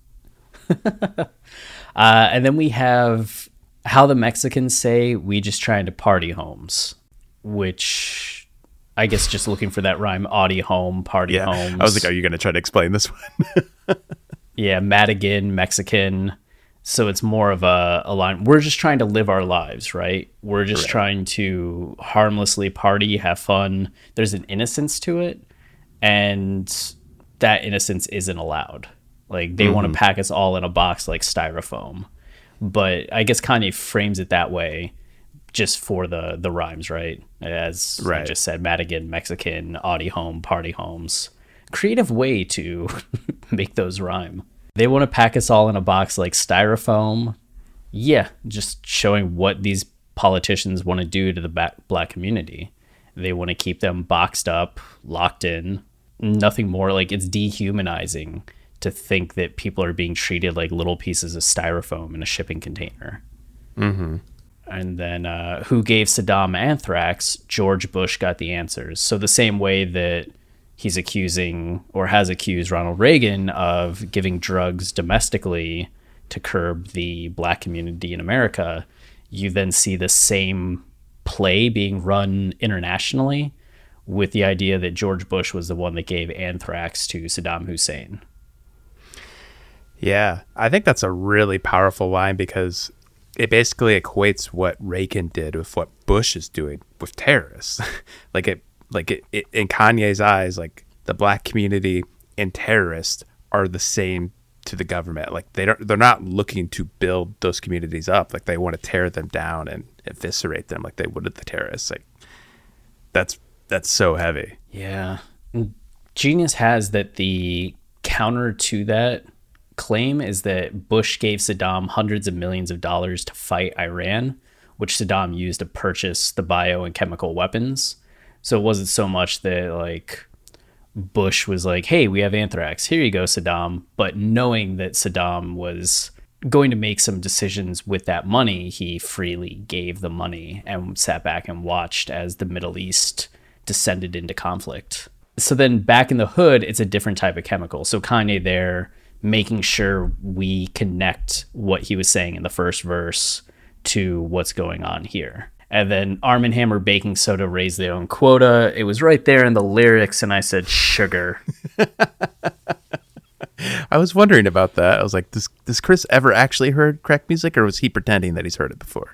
uh, and then we have how the Mexicans say, we just trying to party homes, which I guess just looking for that rhyme, Audi home, party yeah. homes. I was like, are you going to try to explain this one? Yeah, Madigan, Mexican. So it's more of a, a line. We're just trying to live our lives, right? We're just Correct. trying to harmlessly party, have fun. There's an innocence to it, and that innocence isn't allowed. Like, they mm-hmm. want to pack us all in a box like styrofoam. But I guess Kanye frames it that way just for the, the rhymes, right? As right. I just said, Madigan, Mexican, Audi home, party homes. Creative way to make those rhyme. They want to pack us all in a box like styrofoam. Yeah, just showing what these politicians want to do to the black community. They want to keep them boxed up, locked in. Nothing more. Like, it's dehumanizing to think that people are being treated like little pieces of styrofoam in a shipping container. Mm-hmm. And then uh, who gave Saddam anthrax? George Bush got the answers. So the same way that he's accusing or has accused Ronald Reagan of giving drugs domestically to curb the black community in America, you then see the same play being run internationally with the idea that George Bush was the one that gave anthrax to Saddam Hussein. Yeah, I think that's a really powerful line because it basically equates what Reagan did with what Bush is doing with terrorists. like it Like it, it, in Kanye's eyes, like the black community and terrorists are the same to the government. Like they don't, they're not looking to build those communities up. Like they want to tear them down and eviscerate them, like they would at the terrorists. Like that's that's so heavy. Yeah, Genius has that the counter to that claim is that Bush gave Saddam hundreds of millions of dollars to fight Iran, which Saddam used to purchase the bio and chemical weapons. So it wasn't so much that like Bush was like, hey, we have anthrax. Here you go, Saddam. But knowing that Saddam was going to make some decisions with that money, he freely gave the money and sat back and watched as the Middle East descended into conflict. So then back in the hood, it's a different type of chemical. So Kanye there making sure we connect what he was saying in the first verse to what's going on here. And then Arm and Hammer baking soda raised their own quota. It was right there in the lyrics, and I said sugar. I was wondering about that. I was like, does, does Chris ever actually heard crack music, or was he pretending that he's heard it before?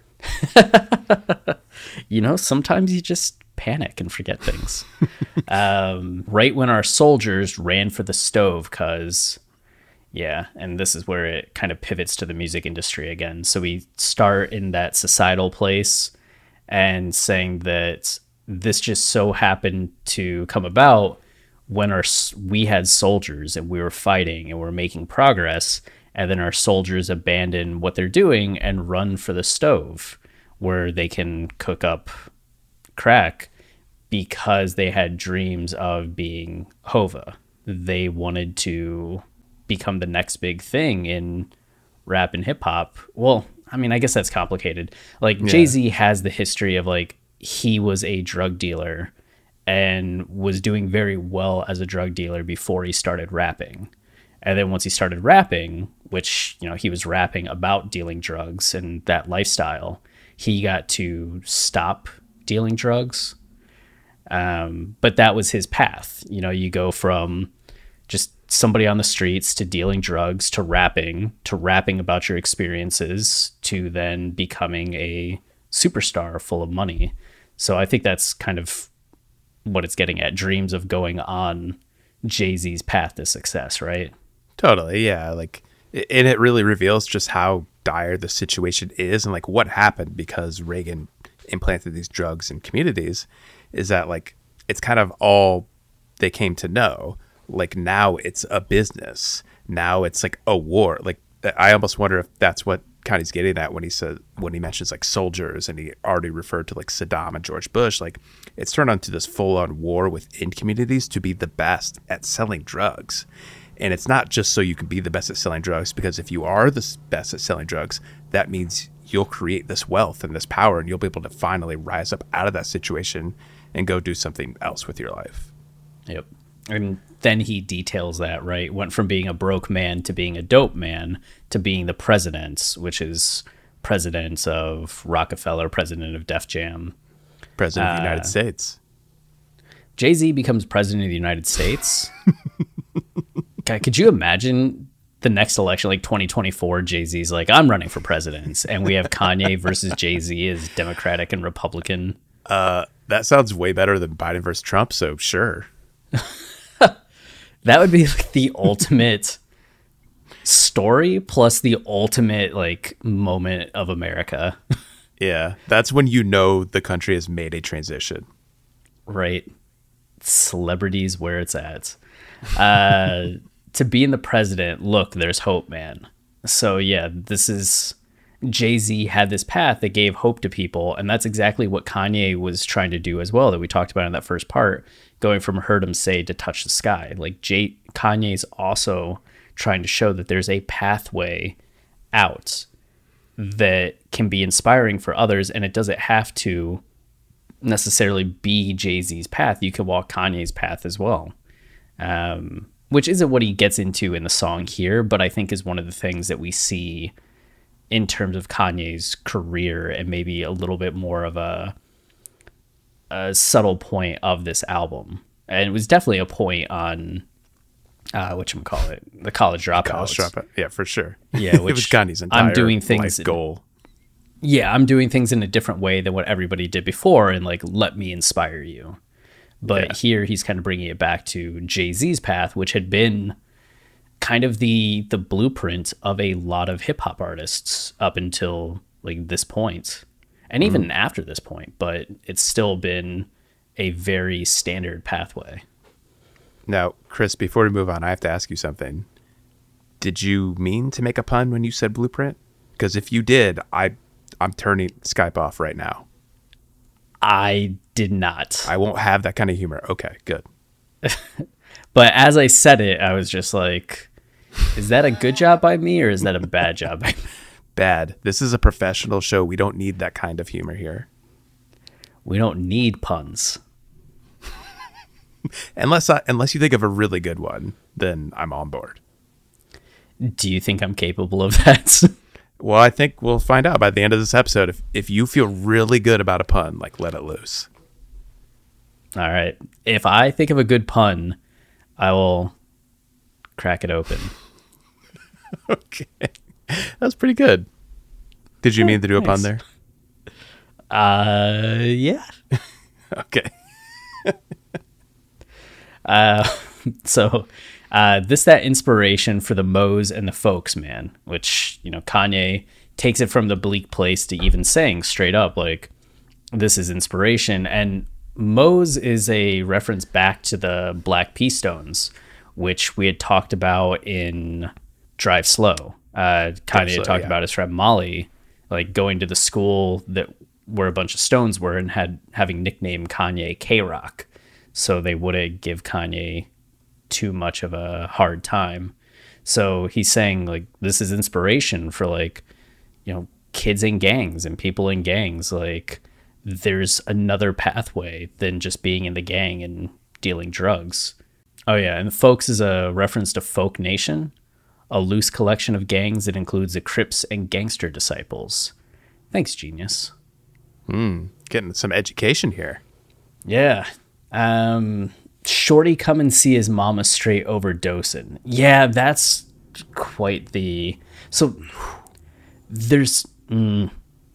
You know, sometimes you just panic and forget things. um, right when our soldiers ran for the stove, because... Yeah, and this is where it kind of pivots to the music industry again. So we start in that societal place and saying that this just so happened to come about when our we had soldiers and we were fighting and we we're making progress, and then our soldiers abandon what they're doing and run for the stove where they can cook up crack because they had dreams of being Hova. They wanted to become the next big thing in rap and hip hop. Well, I mean, I guess that's complicated. Like yeah. Jay-Z has the history of like, he was a drug dealer and was doing very well as a drug dealer before he started rapping. And then once he started rapping, which, you know, he was rapping about dealing drugs and that lifestyle, he got to stop dealing drugs. Um, but that was his path. You know, you go from just somebody on the streets to dealing drugs to rapping to rapping about your experiences to then becoming a superstar full of money. So I think that's kind of what it's getting at, dreams of going on Jay-Z's path to success, right? Totally, yeah. Like, and it really reveals just how dire the situation is and like what happened because Reagan implanted these drugs in communities. Is that like it's kind of all they came to know. Like now it's a business. Now it's like a war. Like I almost wonder if that's what Kanye's getting at when he said when he mentions like soldiers, and he already referred to like Saddam and George Bush. Like it's turned on to this full-on war within communities to be the best at selling drugs. And it's not just so you can be the best at selling drugs, because if you are the best at selling drugs, that means you'll create this wealth and this power, and you'll be able to finally rise up out of that situation and go do something else with your life. Yep. And then he details that, right? Went from being a broke man to being a dope man to being the president, which is president of Rockefeller, president of Def Jam. President of the Uh, United States. Jay-Z becomes president of the United States. God, could you imagine the next election, like twenty twenty-four, Jay-Z's like, I'm running for president, and we have Kanye versus Jay-Z as Democratic and Republican. Uh, that sounds way better than Biden versus Trump, so sure. That would be like the ultimate story plus the ultimate like moment of America. Yeah, that's when you know the country has made a transition. Right. Celebrities where it's at. Uh, to being the president, look, there's hope, man. So yeah, this is Jay-Z had this path that gave hope to people, and that's exactly what Kanye was trying to do as well, that we talked about in that first part, going from Heard 'Em Say to Touch the Sky. Like Jay Kanye's also trying to show that there's a pathway out that can be inspiring for others, and it doesn't have to necessarily be Jay-Z's path. You could walk Kanye's path as well, um, which isn't what he gets into in the song here, but I think is one of the things that we see in terms of Kanye's career, and maybe a little bit more of a, a subtle point of this album. And it was definitely a point on uh, whatchamacallit, the College Dropout. College Dropout, yeah, for sure. Yeah, which it was Kanye's entire I'm doing things life goal. Yeah, I'm doing things in a different way than what everybody did before, and like, let me inspire you. But yeah. Here he's kind of bringing it back to Jay-Z's path, which had been kind of the the blueprint of a lot of hip hop artists up until like this point, and even mm. after this point. But it's still been a very standard pathway. Now, Chris, before we move on, I have to ask you something. Did you mean to make a pun when you said blueprint? Because if you did, I I'm turning Skype off right now. I did not. I won't have that kind of humor. Okay, good. But as I said it, I was just like, is that a good job by me, or is that a bad job by me? Bad. This is a professional show. We don't need that kind of humor here. We don't need puns. unless I, unless you think of a really good one, then I'm on board. Do you think I'm capable of that? Well, I think we'll find out by the end of this episode. If if you feel really good about a pun, like, let it loose. All right. If I think of a good pun, I will crack it open. Okay. That was pretty good. Did you mean to do a pun there? Uh, yeah. Okay. uh, so, uh, this, that inspiration for the Moes and the folks, man, which, you know, Kanye takes it from the bleak place to even saying straight up, like, this is inspiration. And Moes is a reference back to the Black P Stones, which we had talked about in Drive Slow. Uh, Kanye had talked yeah. about his friend Molly, like going to the school that where a bunch of Stones were and had having nicknamed Kanye K-Rock, so they wouldn't give Kanye too much of a hard time. So he's saying like this is inspiration for like, you know, kids in gangs and people in gangs. Like there's another pathway than just being in the gang and dealing drugs. Oh yeah, and Folks is a reference to Folk Nation, a loose collection of gangs that includes the Crips and Gangster Disciples. Thanks, genius. Hmm, getting some education here. Yeah. Um, Shorty come and see his mama straight overdosing. Yeah, that's quite the... So there's... Mm,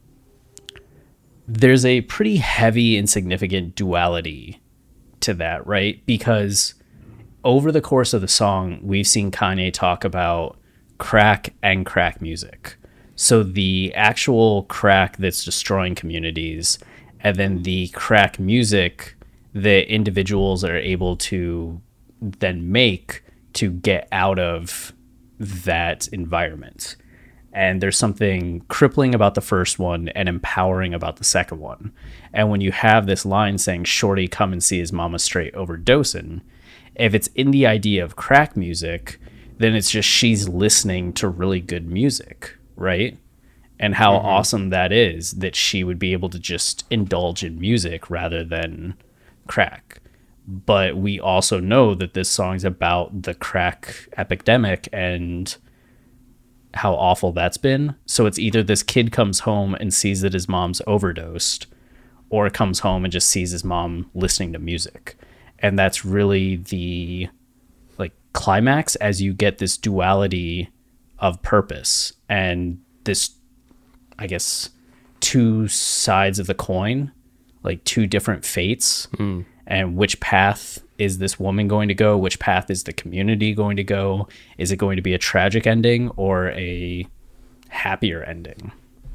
there's a pretty heavy and significant duality to that, right? Because over the course of the song, we've seen Kanye talk about crack and crack music. So the actual crack that's destroying communities, and then the crack music that individuals are able to then make to get out of that environment. And there's something crippling about the first one and empowering about the second one. And when you have this line saying, Shorty come and see his mama straight overdosing, if it's in the idea of crack music, then it's just she's listening to really good music, right? And how mm-hmm. awesome that is that she would be able to just indulge in music rather than crack. but we also know that this song's about the crack epidemic and how awful that's been. So it's either this kid comes home and sees that his mom's overdosed, or comes home and just sees his mom listening to music. And that's really the like climax, as you get this duality of purpose and this, I guess, two sides of the coin, like two different fates. Mm. And which path is this woman going to go? Which path is the community going to go? Is it going to be a tragic ending or a happier ending?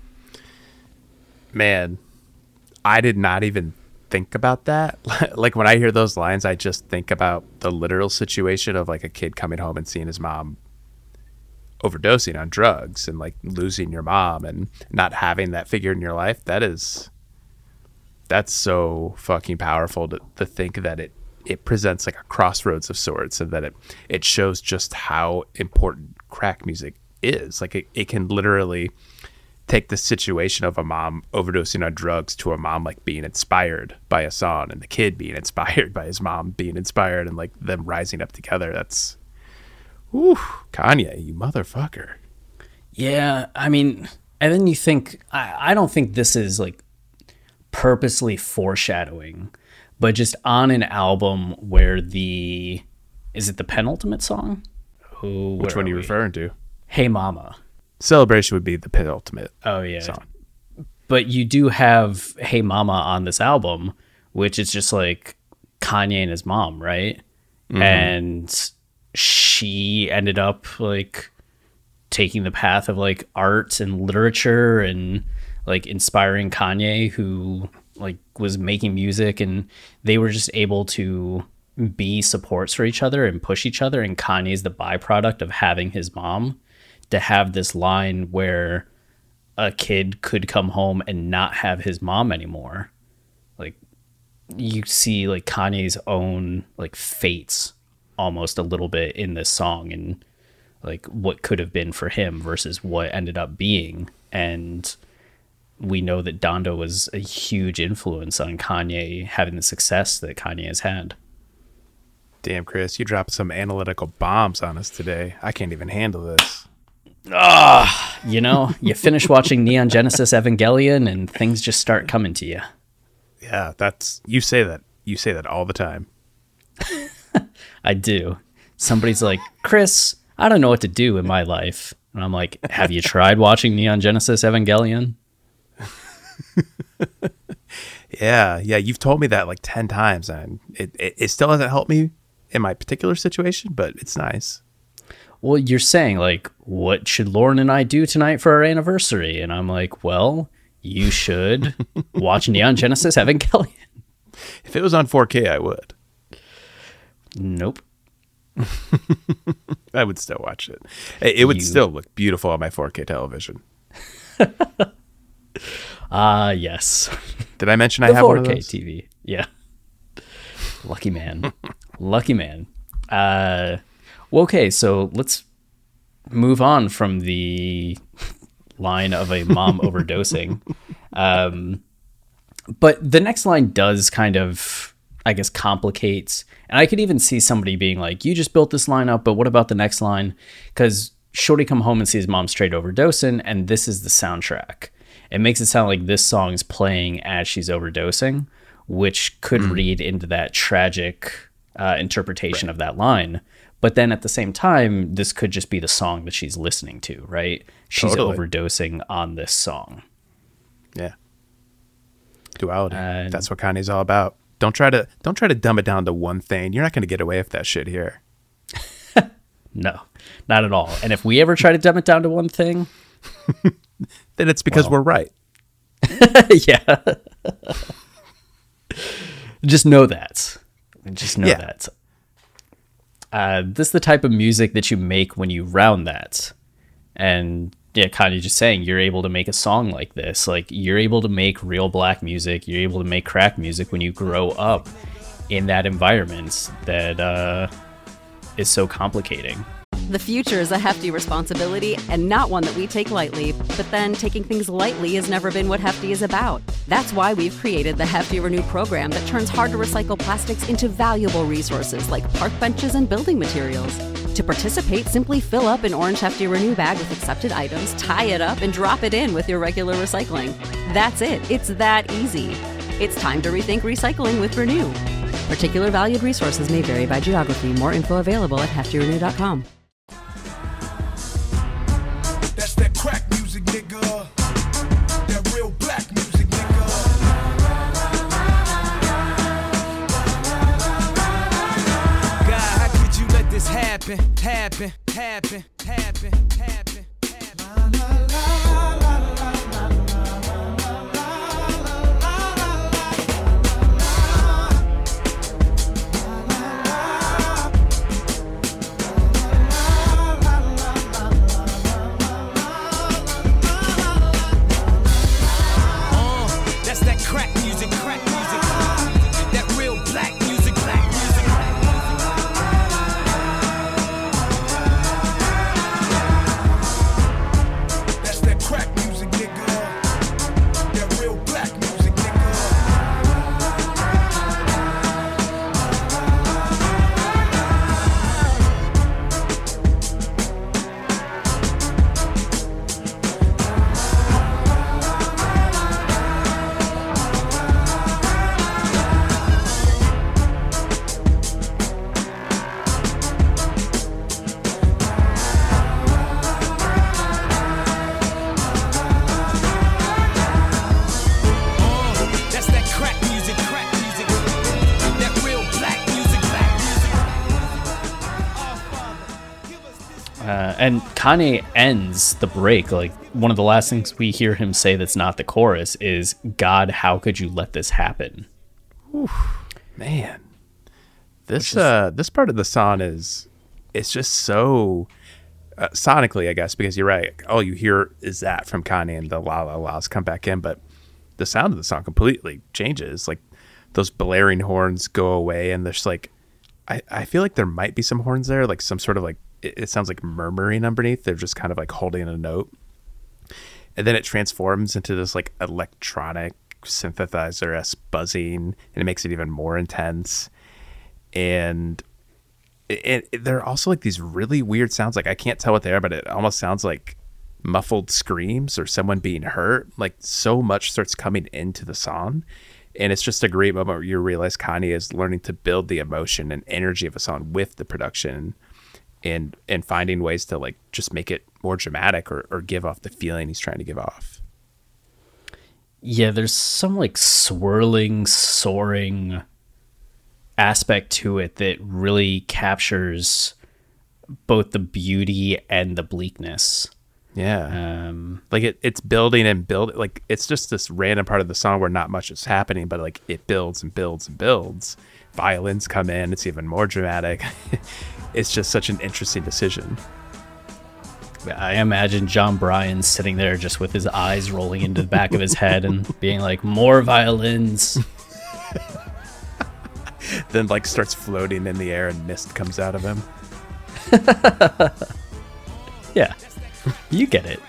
Man, I did not even think about that. Like when I hear those lines, I just think about the literal situation of like a kid coming home and seeing his mom overdosing on drugs and like losing your mom and not having that figure in your life. That is, that's so fucking powerful to, to think that it, it presents like a crossroads of sorts, and that it, it shows just how important crack music is. Like it, it can literally take the situation of a mom overdosing on drugs to a mom like being inspired by a song, and the kid being inspired by his mom being inspired, and like them rising up together. That's, whew, Kanye, you motherfucker. Yeah, I mean, and then you think, I, I don't think this is like purposely foreshadowing, but just on an album where the, is it the penultimate song? Who, Which one are you we? referring to? Hey Mama. Celebration would be the penultimate oh yeah song. But you do have Hey Mama on this album, which is just like Kanye and his mom, right? Mm-hmm. And she ended up like taking the path of like art and literature and like inspiring Kanye, who like was making music, and they were just able to be supports for each other and push each other. And Kanye's the byproduct of having his mom to have this line where a kid could come home and not have his mom anymore. Like you see like Kanye's own like fates almost a little bit in this song, and like what could have been for him versus what ended up being. And we know that Donda was a huge influence on Kanye having the success that Kanye has had. Damn, Chris, you dropped some analytical bombs on us today. I can't even handle this. Ah, you know, you finish watching Neon Genesis Evangelion and things just start coming to you. Yeah, that's, you say that. You say that all the time. I do. Somebody's like, Chris, I don't know what to do in my life. And I'm like, have you tried watching Neon Genesis Evangelion? yeah, yeah, you've told me that like ten times, and it, it, it still hasn't helped me in my particular situation, but it's nice. Well, you're saying like, what should Lauren and I do tonight for our anniversary? And I'm like, well, you should watch Neon Genesis Evangelion. If it was on four K, I would. Nope. I would still watch it. It, it would you... still look beautiful on my four K television. Ah, uh, yes. Did I mention I have one of those? four K T V. Yeah. Lucky man. Lucky man. Uh, well, okay, so let's move on from the line of a mom overdosing. Um, but the next line does kind of, I guess, complicates. And I could even see somebody being like, you just built this line up, but what about the next line? Because Shorty come home and sees mom straight overdosing, and this is the soundtrack. It makes it sound like this song is playing as she's overdosing, which could mm. read into that tragic uh, interpretation right. of that line. But then at the same time, this could just be the song that she's listening to, right? She's totally. overdosing on this song. Yeah. Duality. Uh, That's what Kanye's all about. Don't try to don't try to dumb it down to one thing. You're not going to get away with that shit here. No, not at all. And if we ever try to dumb it down to one thing, then it's because well. we're right. Yeah. Just know that. Just know yeah. that. Uh, this is the type of music that you make when you round that. And yeah, kind of just saying, you're able to make a song like this. Like, you're able to make real black music. You're able to make crack music when you grow up in that environment that uh, is so complicating. The future is a hefty responsibility and not one that we take lightly, but then taking things lightly has never been what Hefty is about. That's why we've created the Hefty Renew program that turns hard-to-recycle plastics into valuable resources like park benches and building materials. To participate, simply fill up an orange Hefty Renew bag with accepted items, tie it up, and drop it in with your regular recycling. That's it. It's that easy. It's time to rethink recycling with Renew. Particular valued resources may vary by geography. More info available at hefty renew dot com. That's that crack music, nigga. That real black music, nigga. God, how could you let this happen, happen, happen, happen, happen, happen? And Kanye ends the break, like, one of the last things we hear him say that's not the chorus is, "God, how could you let this happen?" Oof, man. This is, uh, this part of the song is, it's just so, uh, sonically, I guess, because you're right, all you hear is that from Kanye and the la la la's come back in, but the sound of the song completely changes. Like, those blaring horns go away, and there's like, I, I feel like there might be some horns there, like some sort of like, it sounds like murmuring underneath. They're just kind of like holding a note. And then it transforms into this like electronic synthesizer-esque buzzing, and it makes it even more intense. And it, it, there are also like these really weird sounds. Like, I can't tell what they are, but it almost sounds like muffled screams or someone being hurt. Like, so much starts coming into the song. And it's just a great moment where you realize Kanye is learning to build the emotion and energy of a song with the production, and and finding ways to like just make it more dramatic or, or give off the feeling he's trying to give off. Yeah, there's some like swirling, soaring aspect to it that really captures both the beauty and the bleakness. Yeah. Um, like it, it's building and building. Like, it's just this random part of the song where not much is happening, but like it builds and builds and builds. Violins come in, it's even more dramatic. It's just such an interesting decision. I imagine John Bryan sitting there just with his eyes rolling into the back of his head and being like, more violins. Then like starts floating in the air and mist comes out of him. Yeah, you get it.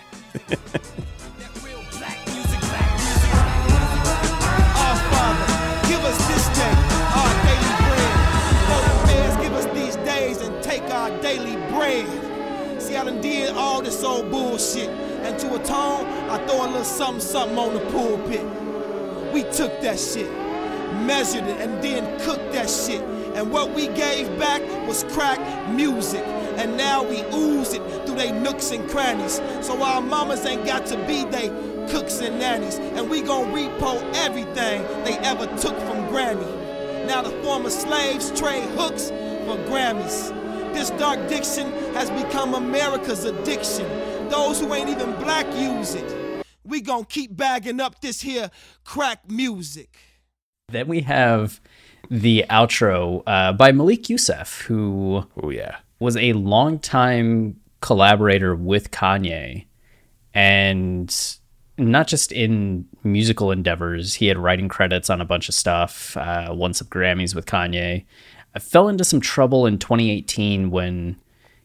See, I done did all this old bullshit, and to atone, I throw a little something, something on the pulpit. We took that shit, measured it, and then cooked that shit, and what we gave back was crack music, and now we ooze it through they nooks and crannies, so our mamas ain't got to be they cooks and nannies, and we gon' repo everything they ever took from granny. Now the former slaves trade hooks for Grammys. This dark diction has become America's addiction. Those who ain't even black use it. We gon' keep bagging up this here crack music. Then we have the outro uh, by Malik Yusef, who oh yeah was a longtime collaborator with Kanye, and not just in musical endeavors. He had writing credits on a bunch of stuff, uh, won some Grammys with Kanye. I fell into some trouble in twenty eighteen when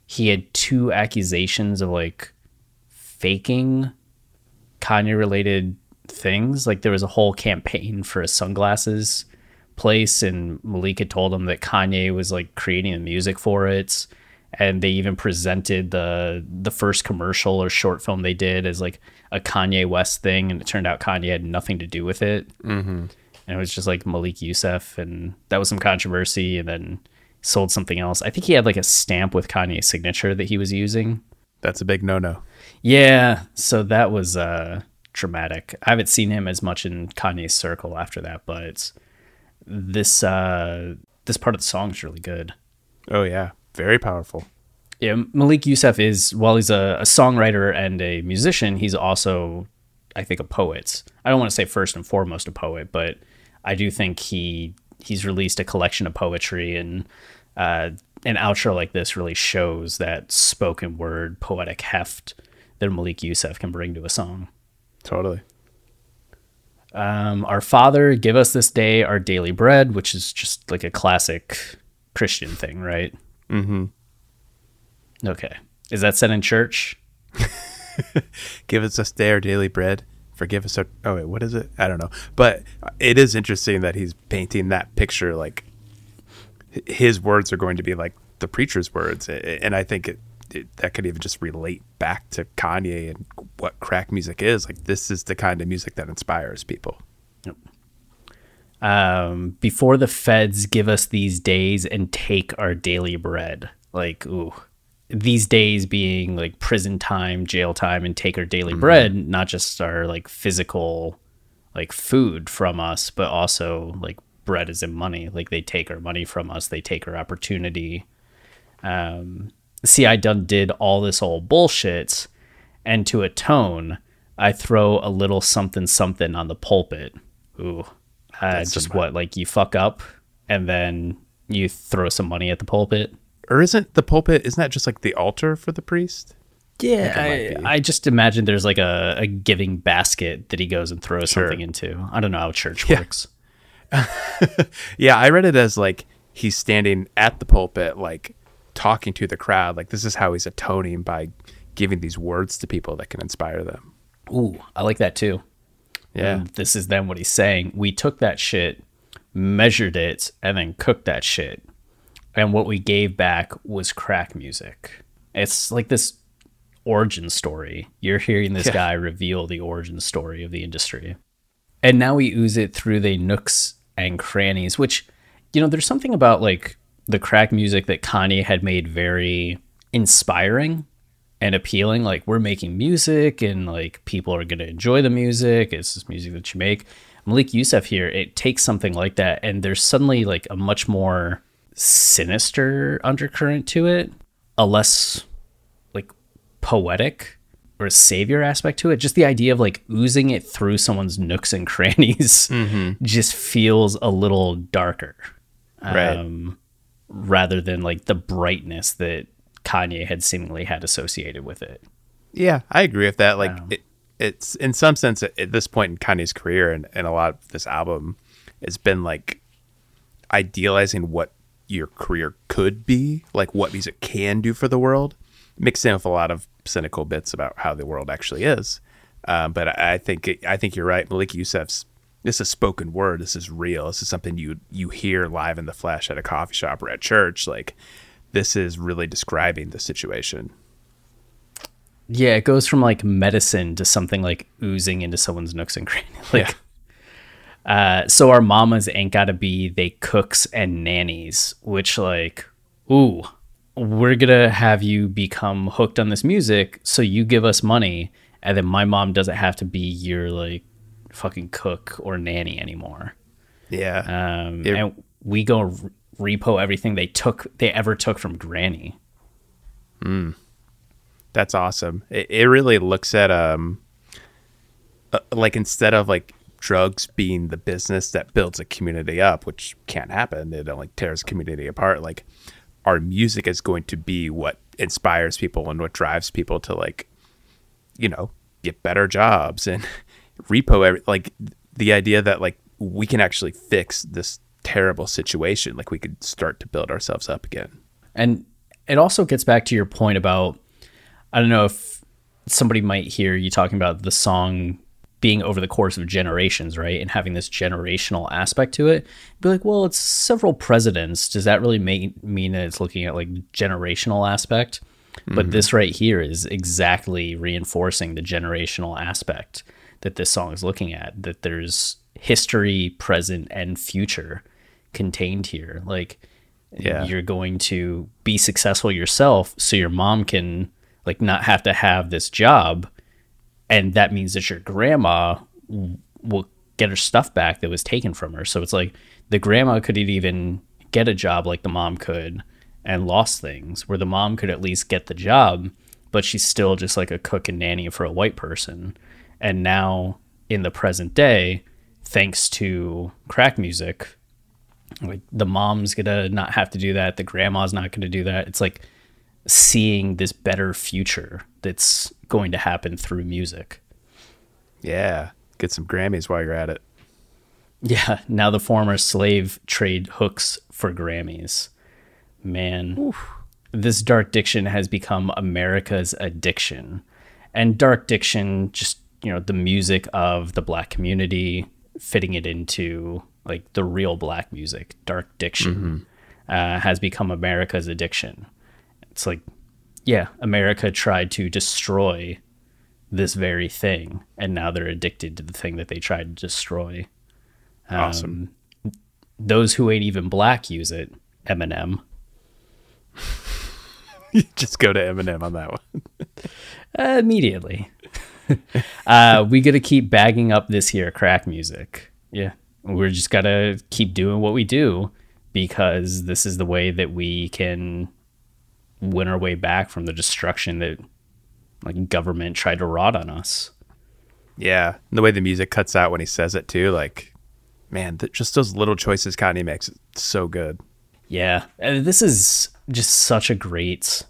he had two accusations of like faking Kanye related things. Like there was a whole campaign for a sunglasses place, and Malik had told him that Kanye was like creating the music for it. And they even presented the the first commercial or short film they did as like a Kanye West thing, and it turned out Kanye had nothing to do with it. Mm-hmm. And it was just like Malik Yusef, and that was some controversy, and then sold something else. I think he had like a stamp with Kanye's signature that he was using. That's a big no-no. Yeah, so that was uh, dramatic. I haven't seen him as much in Kanye's circle after that, but this uh, this part of the song is really good. Oh yeah. Very powerful. Yeah, Malik Yusef is, while he's a, a songwriter and a musician, he's also, I think, a poet. I don't want to say first and foremost a poet, but I do think he he's released a collection of poetry, and uh, an outro like this really shows that spoken word poetic heft that Malik Yusef can bring to a song. Totally. Um, Our Father, give us this day our daily bread, which is just like a classic Christian thing, right? Mm-hmm. Okay. Is that said in church? Give us this day our daily bread. Forgive us our... Oh, wait, what is it? I don't know. But it is interesting that he's painting that picture like his words are going to be like the preacher's words. And I think it, it that could even just relate back to Kanye and what crack music is. Like, this is the kind of music that inspires people. Yep. Um, before the feds give us these days and take our daily bread. Like, ooh, these days being like prison time, jail time, and take our daily mm-hmm. bread, not just our like physical like food from us, but also like bread is in money. Like they take our money from us, they take our opportunity. Um, see, I done did all this old bullshit, and to atone, I throw a little something something on the pulpit. Ooh. Uh, just what, like you fuck up and then you throw some money at the pulpit? Or isn't the pulpit, isn't that just like the altar for the priest? Yeah, I, I just imagine there's like a, a giving basket that he goes and throws sure. something into. I don't know how church yeah. works. Yeah, I read it as like he's standing at the pulpit, like talking to the crowd. Like this is how he's atoning by giving these words to people that can inspire them. Ooh, I like that too. Yeah. And this is then what he's saying. We took that shit, measured it, and then cooked that shit. And what we gave back was crack music. It's like this origin story. You're hearing this yeah. guy reveal the origin story of the industry. And now we ooze it through the nooks and crannies, which, you know, there's something about like the crack music that Kanye had made very inspiring and appealing. Like, we're making music and like people are going to enjoy the music. It's this music that you make. Malik Yusef here, it takes something like that and there's suddenly like a much more sinister undercurrent to it, a less like poetic or a savior aspect to it. Just the idea of like oozing it through someone's nooks and crannies mm-hmm. just feels a little darker. Right. Um, rather than like the brightness that Kanye had seemingly had associated with it. Yeah, I agree with that. Like, um, it, it's in some sense at, at this point in Kanye's career, and, and a lot of this album has been like idealizing what your career could be, like what music can do for the world, mixed in with a lot of cynical bits about how the world actually is. Um, but I, I think it, I think you're right. Malik Yusef's, this is spoken word. This is real. This is something you you hear live in the flesh at a coffee shop or at church. Like, this is really describing the situation. Yeah, it goes from like medicine to something like oozing into someone's nooks and crannies. Like, yeah. uh, so our mamas ain't gotta be they cooks and nannies, which like, ooh, we're gonna have you become hooked on this music, so you give us money, and then my mom doesn't have to be your like fucking cook or nanny anymore. Yeah, um, it, and we go re- repo everything they took, they ever took from Granny. Hmm. That's awesome. It, it really looks at um, uh, like instead of like drugs being the business that builds a community up, which can't happen. It only tears a community apart. Like, our music is going to be what inspires people and what drives people to like, you know, get better jobs and repo every, like the idea that like we can actually fix this terrible situation. Like, we could start to build ourselves up again. And it also gets back to your point about, I don't know if somebody might hear you talking about the song being over the course of generations, right? And having this generational aspect to it. Be like, well, it's several presidents. Does that really make, mean that it's looking at like generational aspect? Mm-hmm. But this right here is exactly reinforcing the generational aspect that this song is looking at, that there's history, present, and future contained here. Like, yeah. you're going to be successful yourself so your mom can like not have to have this job. And that means that your grandma will get her stuff back that was taken from her. So it's like the grandma couldn't even get a job like the mom could and lost things, where the mom could at least get the job, but she's still just like a cook and nanny for a white person. And now in the present day, thanks to crack music, like the mom's gonna not have to do that. The grandma's not gonna do that. It's like seeing this better future that's going to happen through music. Yeah. Get some Grammys while you're at it. Yeah. Now the former slave trade hooks for Grammys. Man, Oof. This dark diction has become America's addiction. And dark diction, just, you know, the music of the Black community, fitting it into like the real Black music, dark diction, mm-hmm. uh, has become America's addiction. It's like, yeah, America tried to destroy this very thing, and now they're addicted to the thing that they tried to destroy. Awesome. Um, those who ain't even Black use it. Eminem. Just go to Eminem on that one. uh, immediately. uh, we got to keep bagging up this here crack music. Yeah. We're just got to keep doing what we do, because this is the way that we can win our way back from the destruction that like government tried to rot on us. Yeah. And the way the music cuts out when he says it too, like, man, th- just those little choices Kanye makes, it's so good. Yeah. And this is just such a great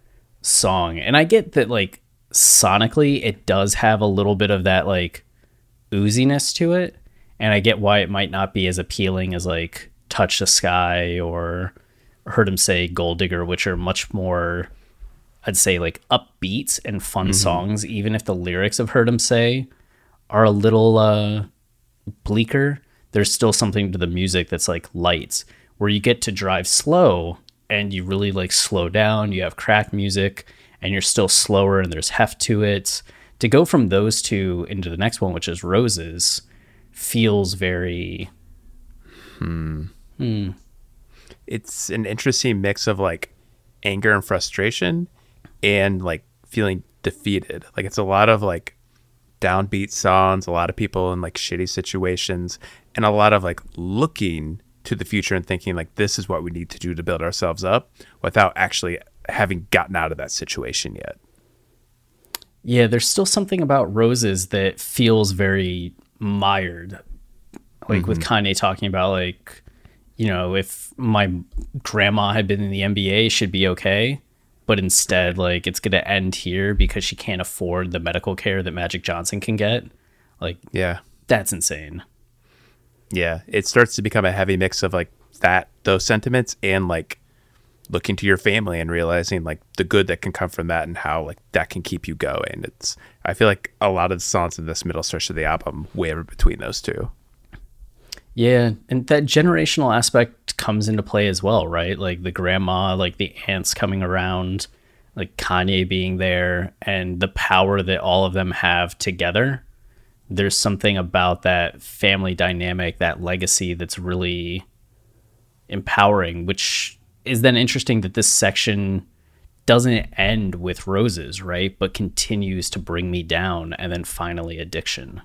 song. And I get that like sonically it does have a little bit of that like ooziness to it. And I get why it might not be as appealing as like Touch the Sky or Heard Him Say Gold Digger, which are much more, I'd say, like upbeat and fun mm-hmm. songs, even if the lyrics of Heard Him Say are a little uh, bleaker. There's still something to the music that's like light, where you get to drive slow and you really like slow down. You have crack music and you're still slower and there's heft to it. To go from those two into the next one, which is Roses, feels very... Hmm. Hmm. It's an interesting mix of like anger and frustration and like feeling defeated. Like it's a lot of like downbeat songs, a lot of people in like shitty situations, and a lot of like looking to the future and thinking like this is what we need to do to build ourselves up without actually having gotten out of that situation yet. Yeah, there's still something about Roses that feels very mired. Like mm-hmm. with Kanye talking about like, you know, if my grandma had been in the N B A, she'd be okay. But instead, like, it's going to end here because she can't afford the medical care that Magic Johnson can get. Like, yeah, that's insane. Yeah, it starts to become a heavy mix of like that, those sentiments, and like looking to your family and realizing like the good that can come from that and how like that can keep you going. It's, I feel like a lot of the songs in this middle stretch of the album waver between those two. Yeah, and that generational aspect comes into play as well, right? Like the grandma, like the aunts coming around, like Kanye being there, and the power that all of them have together. There's something about that family dynamic, that legacy that's really empowering, which is then interesting that this section doesn't end with Roses, right? But continues to bring me down, and then finally Addiction.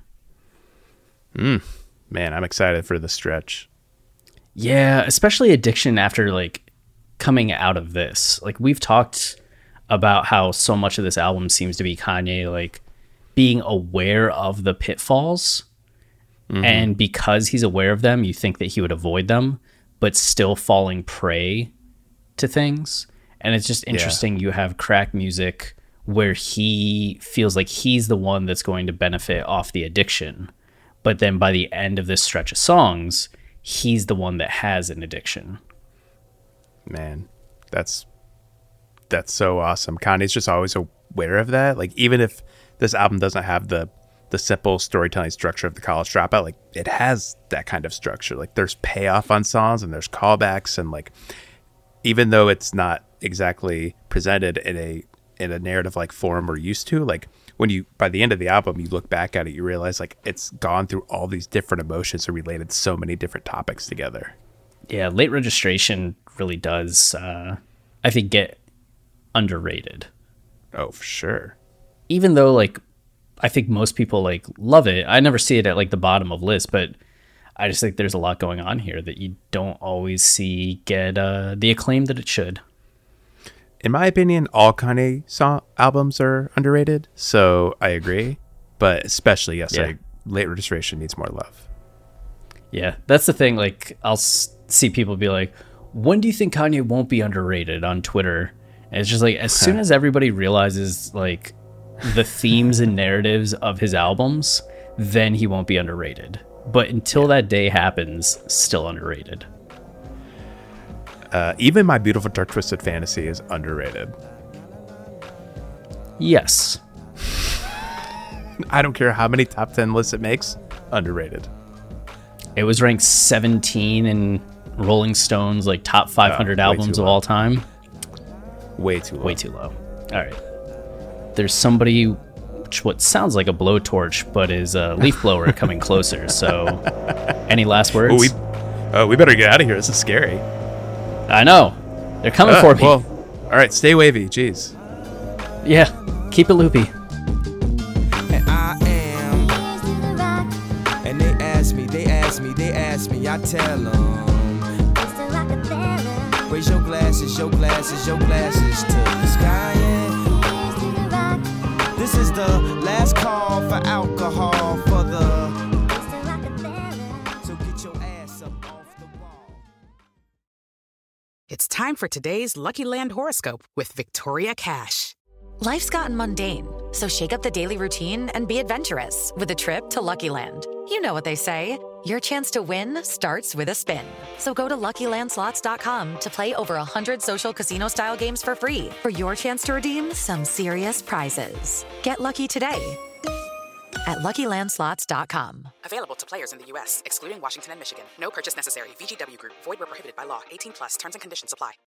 Hmm. Man, I'm excited for the stretch. Yeah, especially Addiction after like coming out of this. Like we've talked about how so much of this album seems to be Kanye like being aware of the pitfalls. Mm-hmm. And because he's aware of them, you think that he would avoid them, but still falling prey to things. And it's just interesting. Yeah. You have crack music where he feels like he's the one that's going to benefit off the addiction. But then by the end of this stretch of songs, he's the one that has an addiction. Man, that's That's so awesome. Kanye's just always aware of that. Like, even if this album doesn't have the the simple storytelling structure of the College Dropout, like, it has that kind of structure. Like, there's payoff on songs and there's callbacks, and like, even though it's not exactly presented in a in a narrative like form we're used to, like, when you by the end of the album you look back at it, you realize like it's gone through all these different emotions and related so many different topics together. Yeah, Late Registration really does, uh, I think, get underrated. Oh, for sure. Even though, like, I think most people, like, love it. I never see it at, like, the bottom of lists, but I just think there's a lot going on here that you don't always see get uh, the acclaim that it should. In my opinion, all Kanye song albums are underrated, so I agree. But especially, yes, Yeah. I, Late Registration needs more love. Yeah, that's the thing. Like, I'll s- see people be like, when do you think Kanye won't be underrated on Twitter? And it's just like, as soon as everybody realizes, like, the themes and narratives of his albums, then he won't be underrated. But until that day happens, still underrated. Uh, even My Beautiful Dark Twisted Fantasy is underrated. Yes. I don't care how many top ten lists it makes, underrated. It was ranked seventeen in Rolling Stone's, like, top five hundred Oh, way albums too of low. all time. Way too low. Way too low. All right. There's somebody, which what sounds like a blowtorch, but is a leaf blower coming closer. So, any last words? Oh, we, oh, we better get out of here. This is scary. I know. They're coming Uh, for me. Well, all right, stay wavy. Jeez. Yeah, keep it loopy. And I am. And they ask me, they ask me, they ask me, I tell them. Raise your glasses, your glasses, your glasses to the sky. Yeah. This is the last call for alcohol for the. So get your ass up off the wall. It's time for today's Lucky Land horoscope with Victoria Cash. Life's gotten mundane, so shake up the daily routine and be adventurous with a trip to Lucky Land. You know what they say, your chance to win starts with a spin. So go to Lucky Land Slots dot com to play over one hundred social casino-style games for free for your chance to redeem some serious prizes. Get lucky today at Lucky Land Slots dot com. Available to players in the U S, excluding Washington and Michigan. No purchase necessary. V G W Group. Void where prohibited by law. eighteen plus. Terms and conditions apply.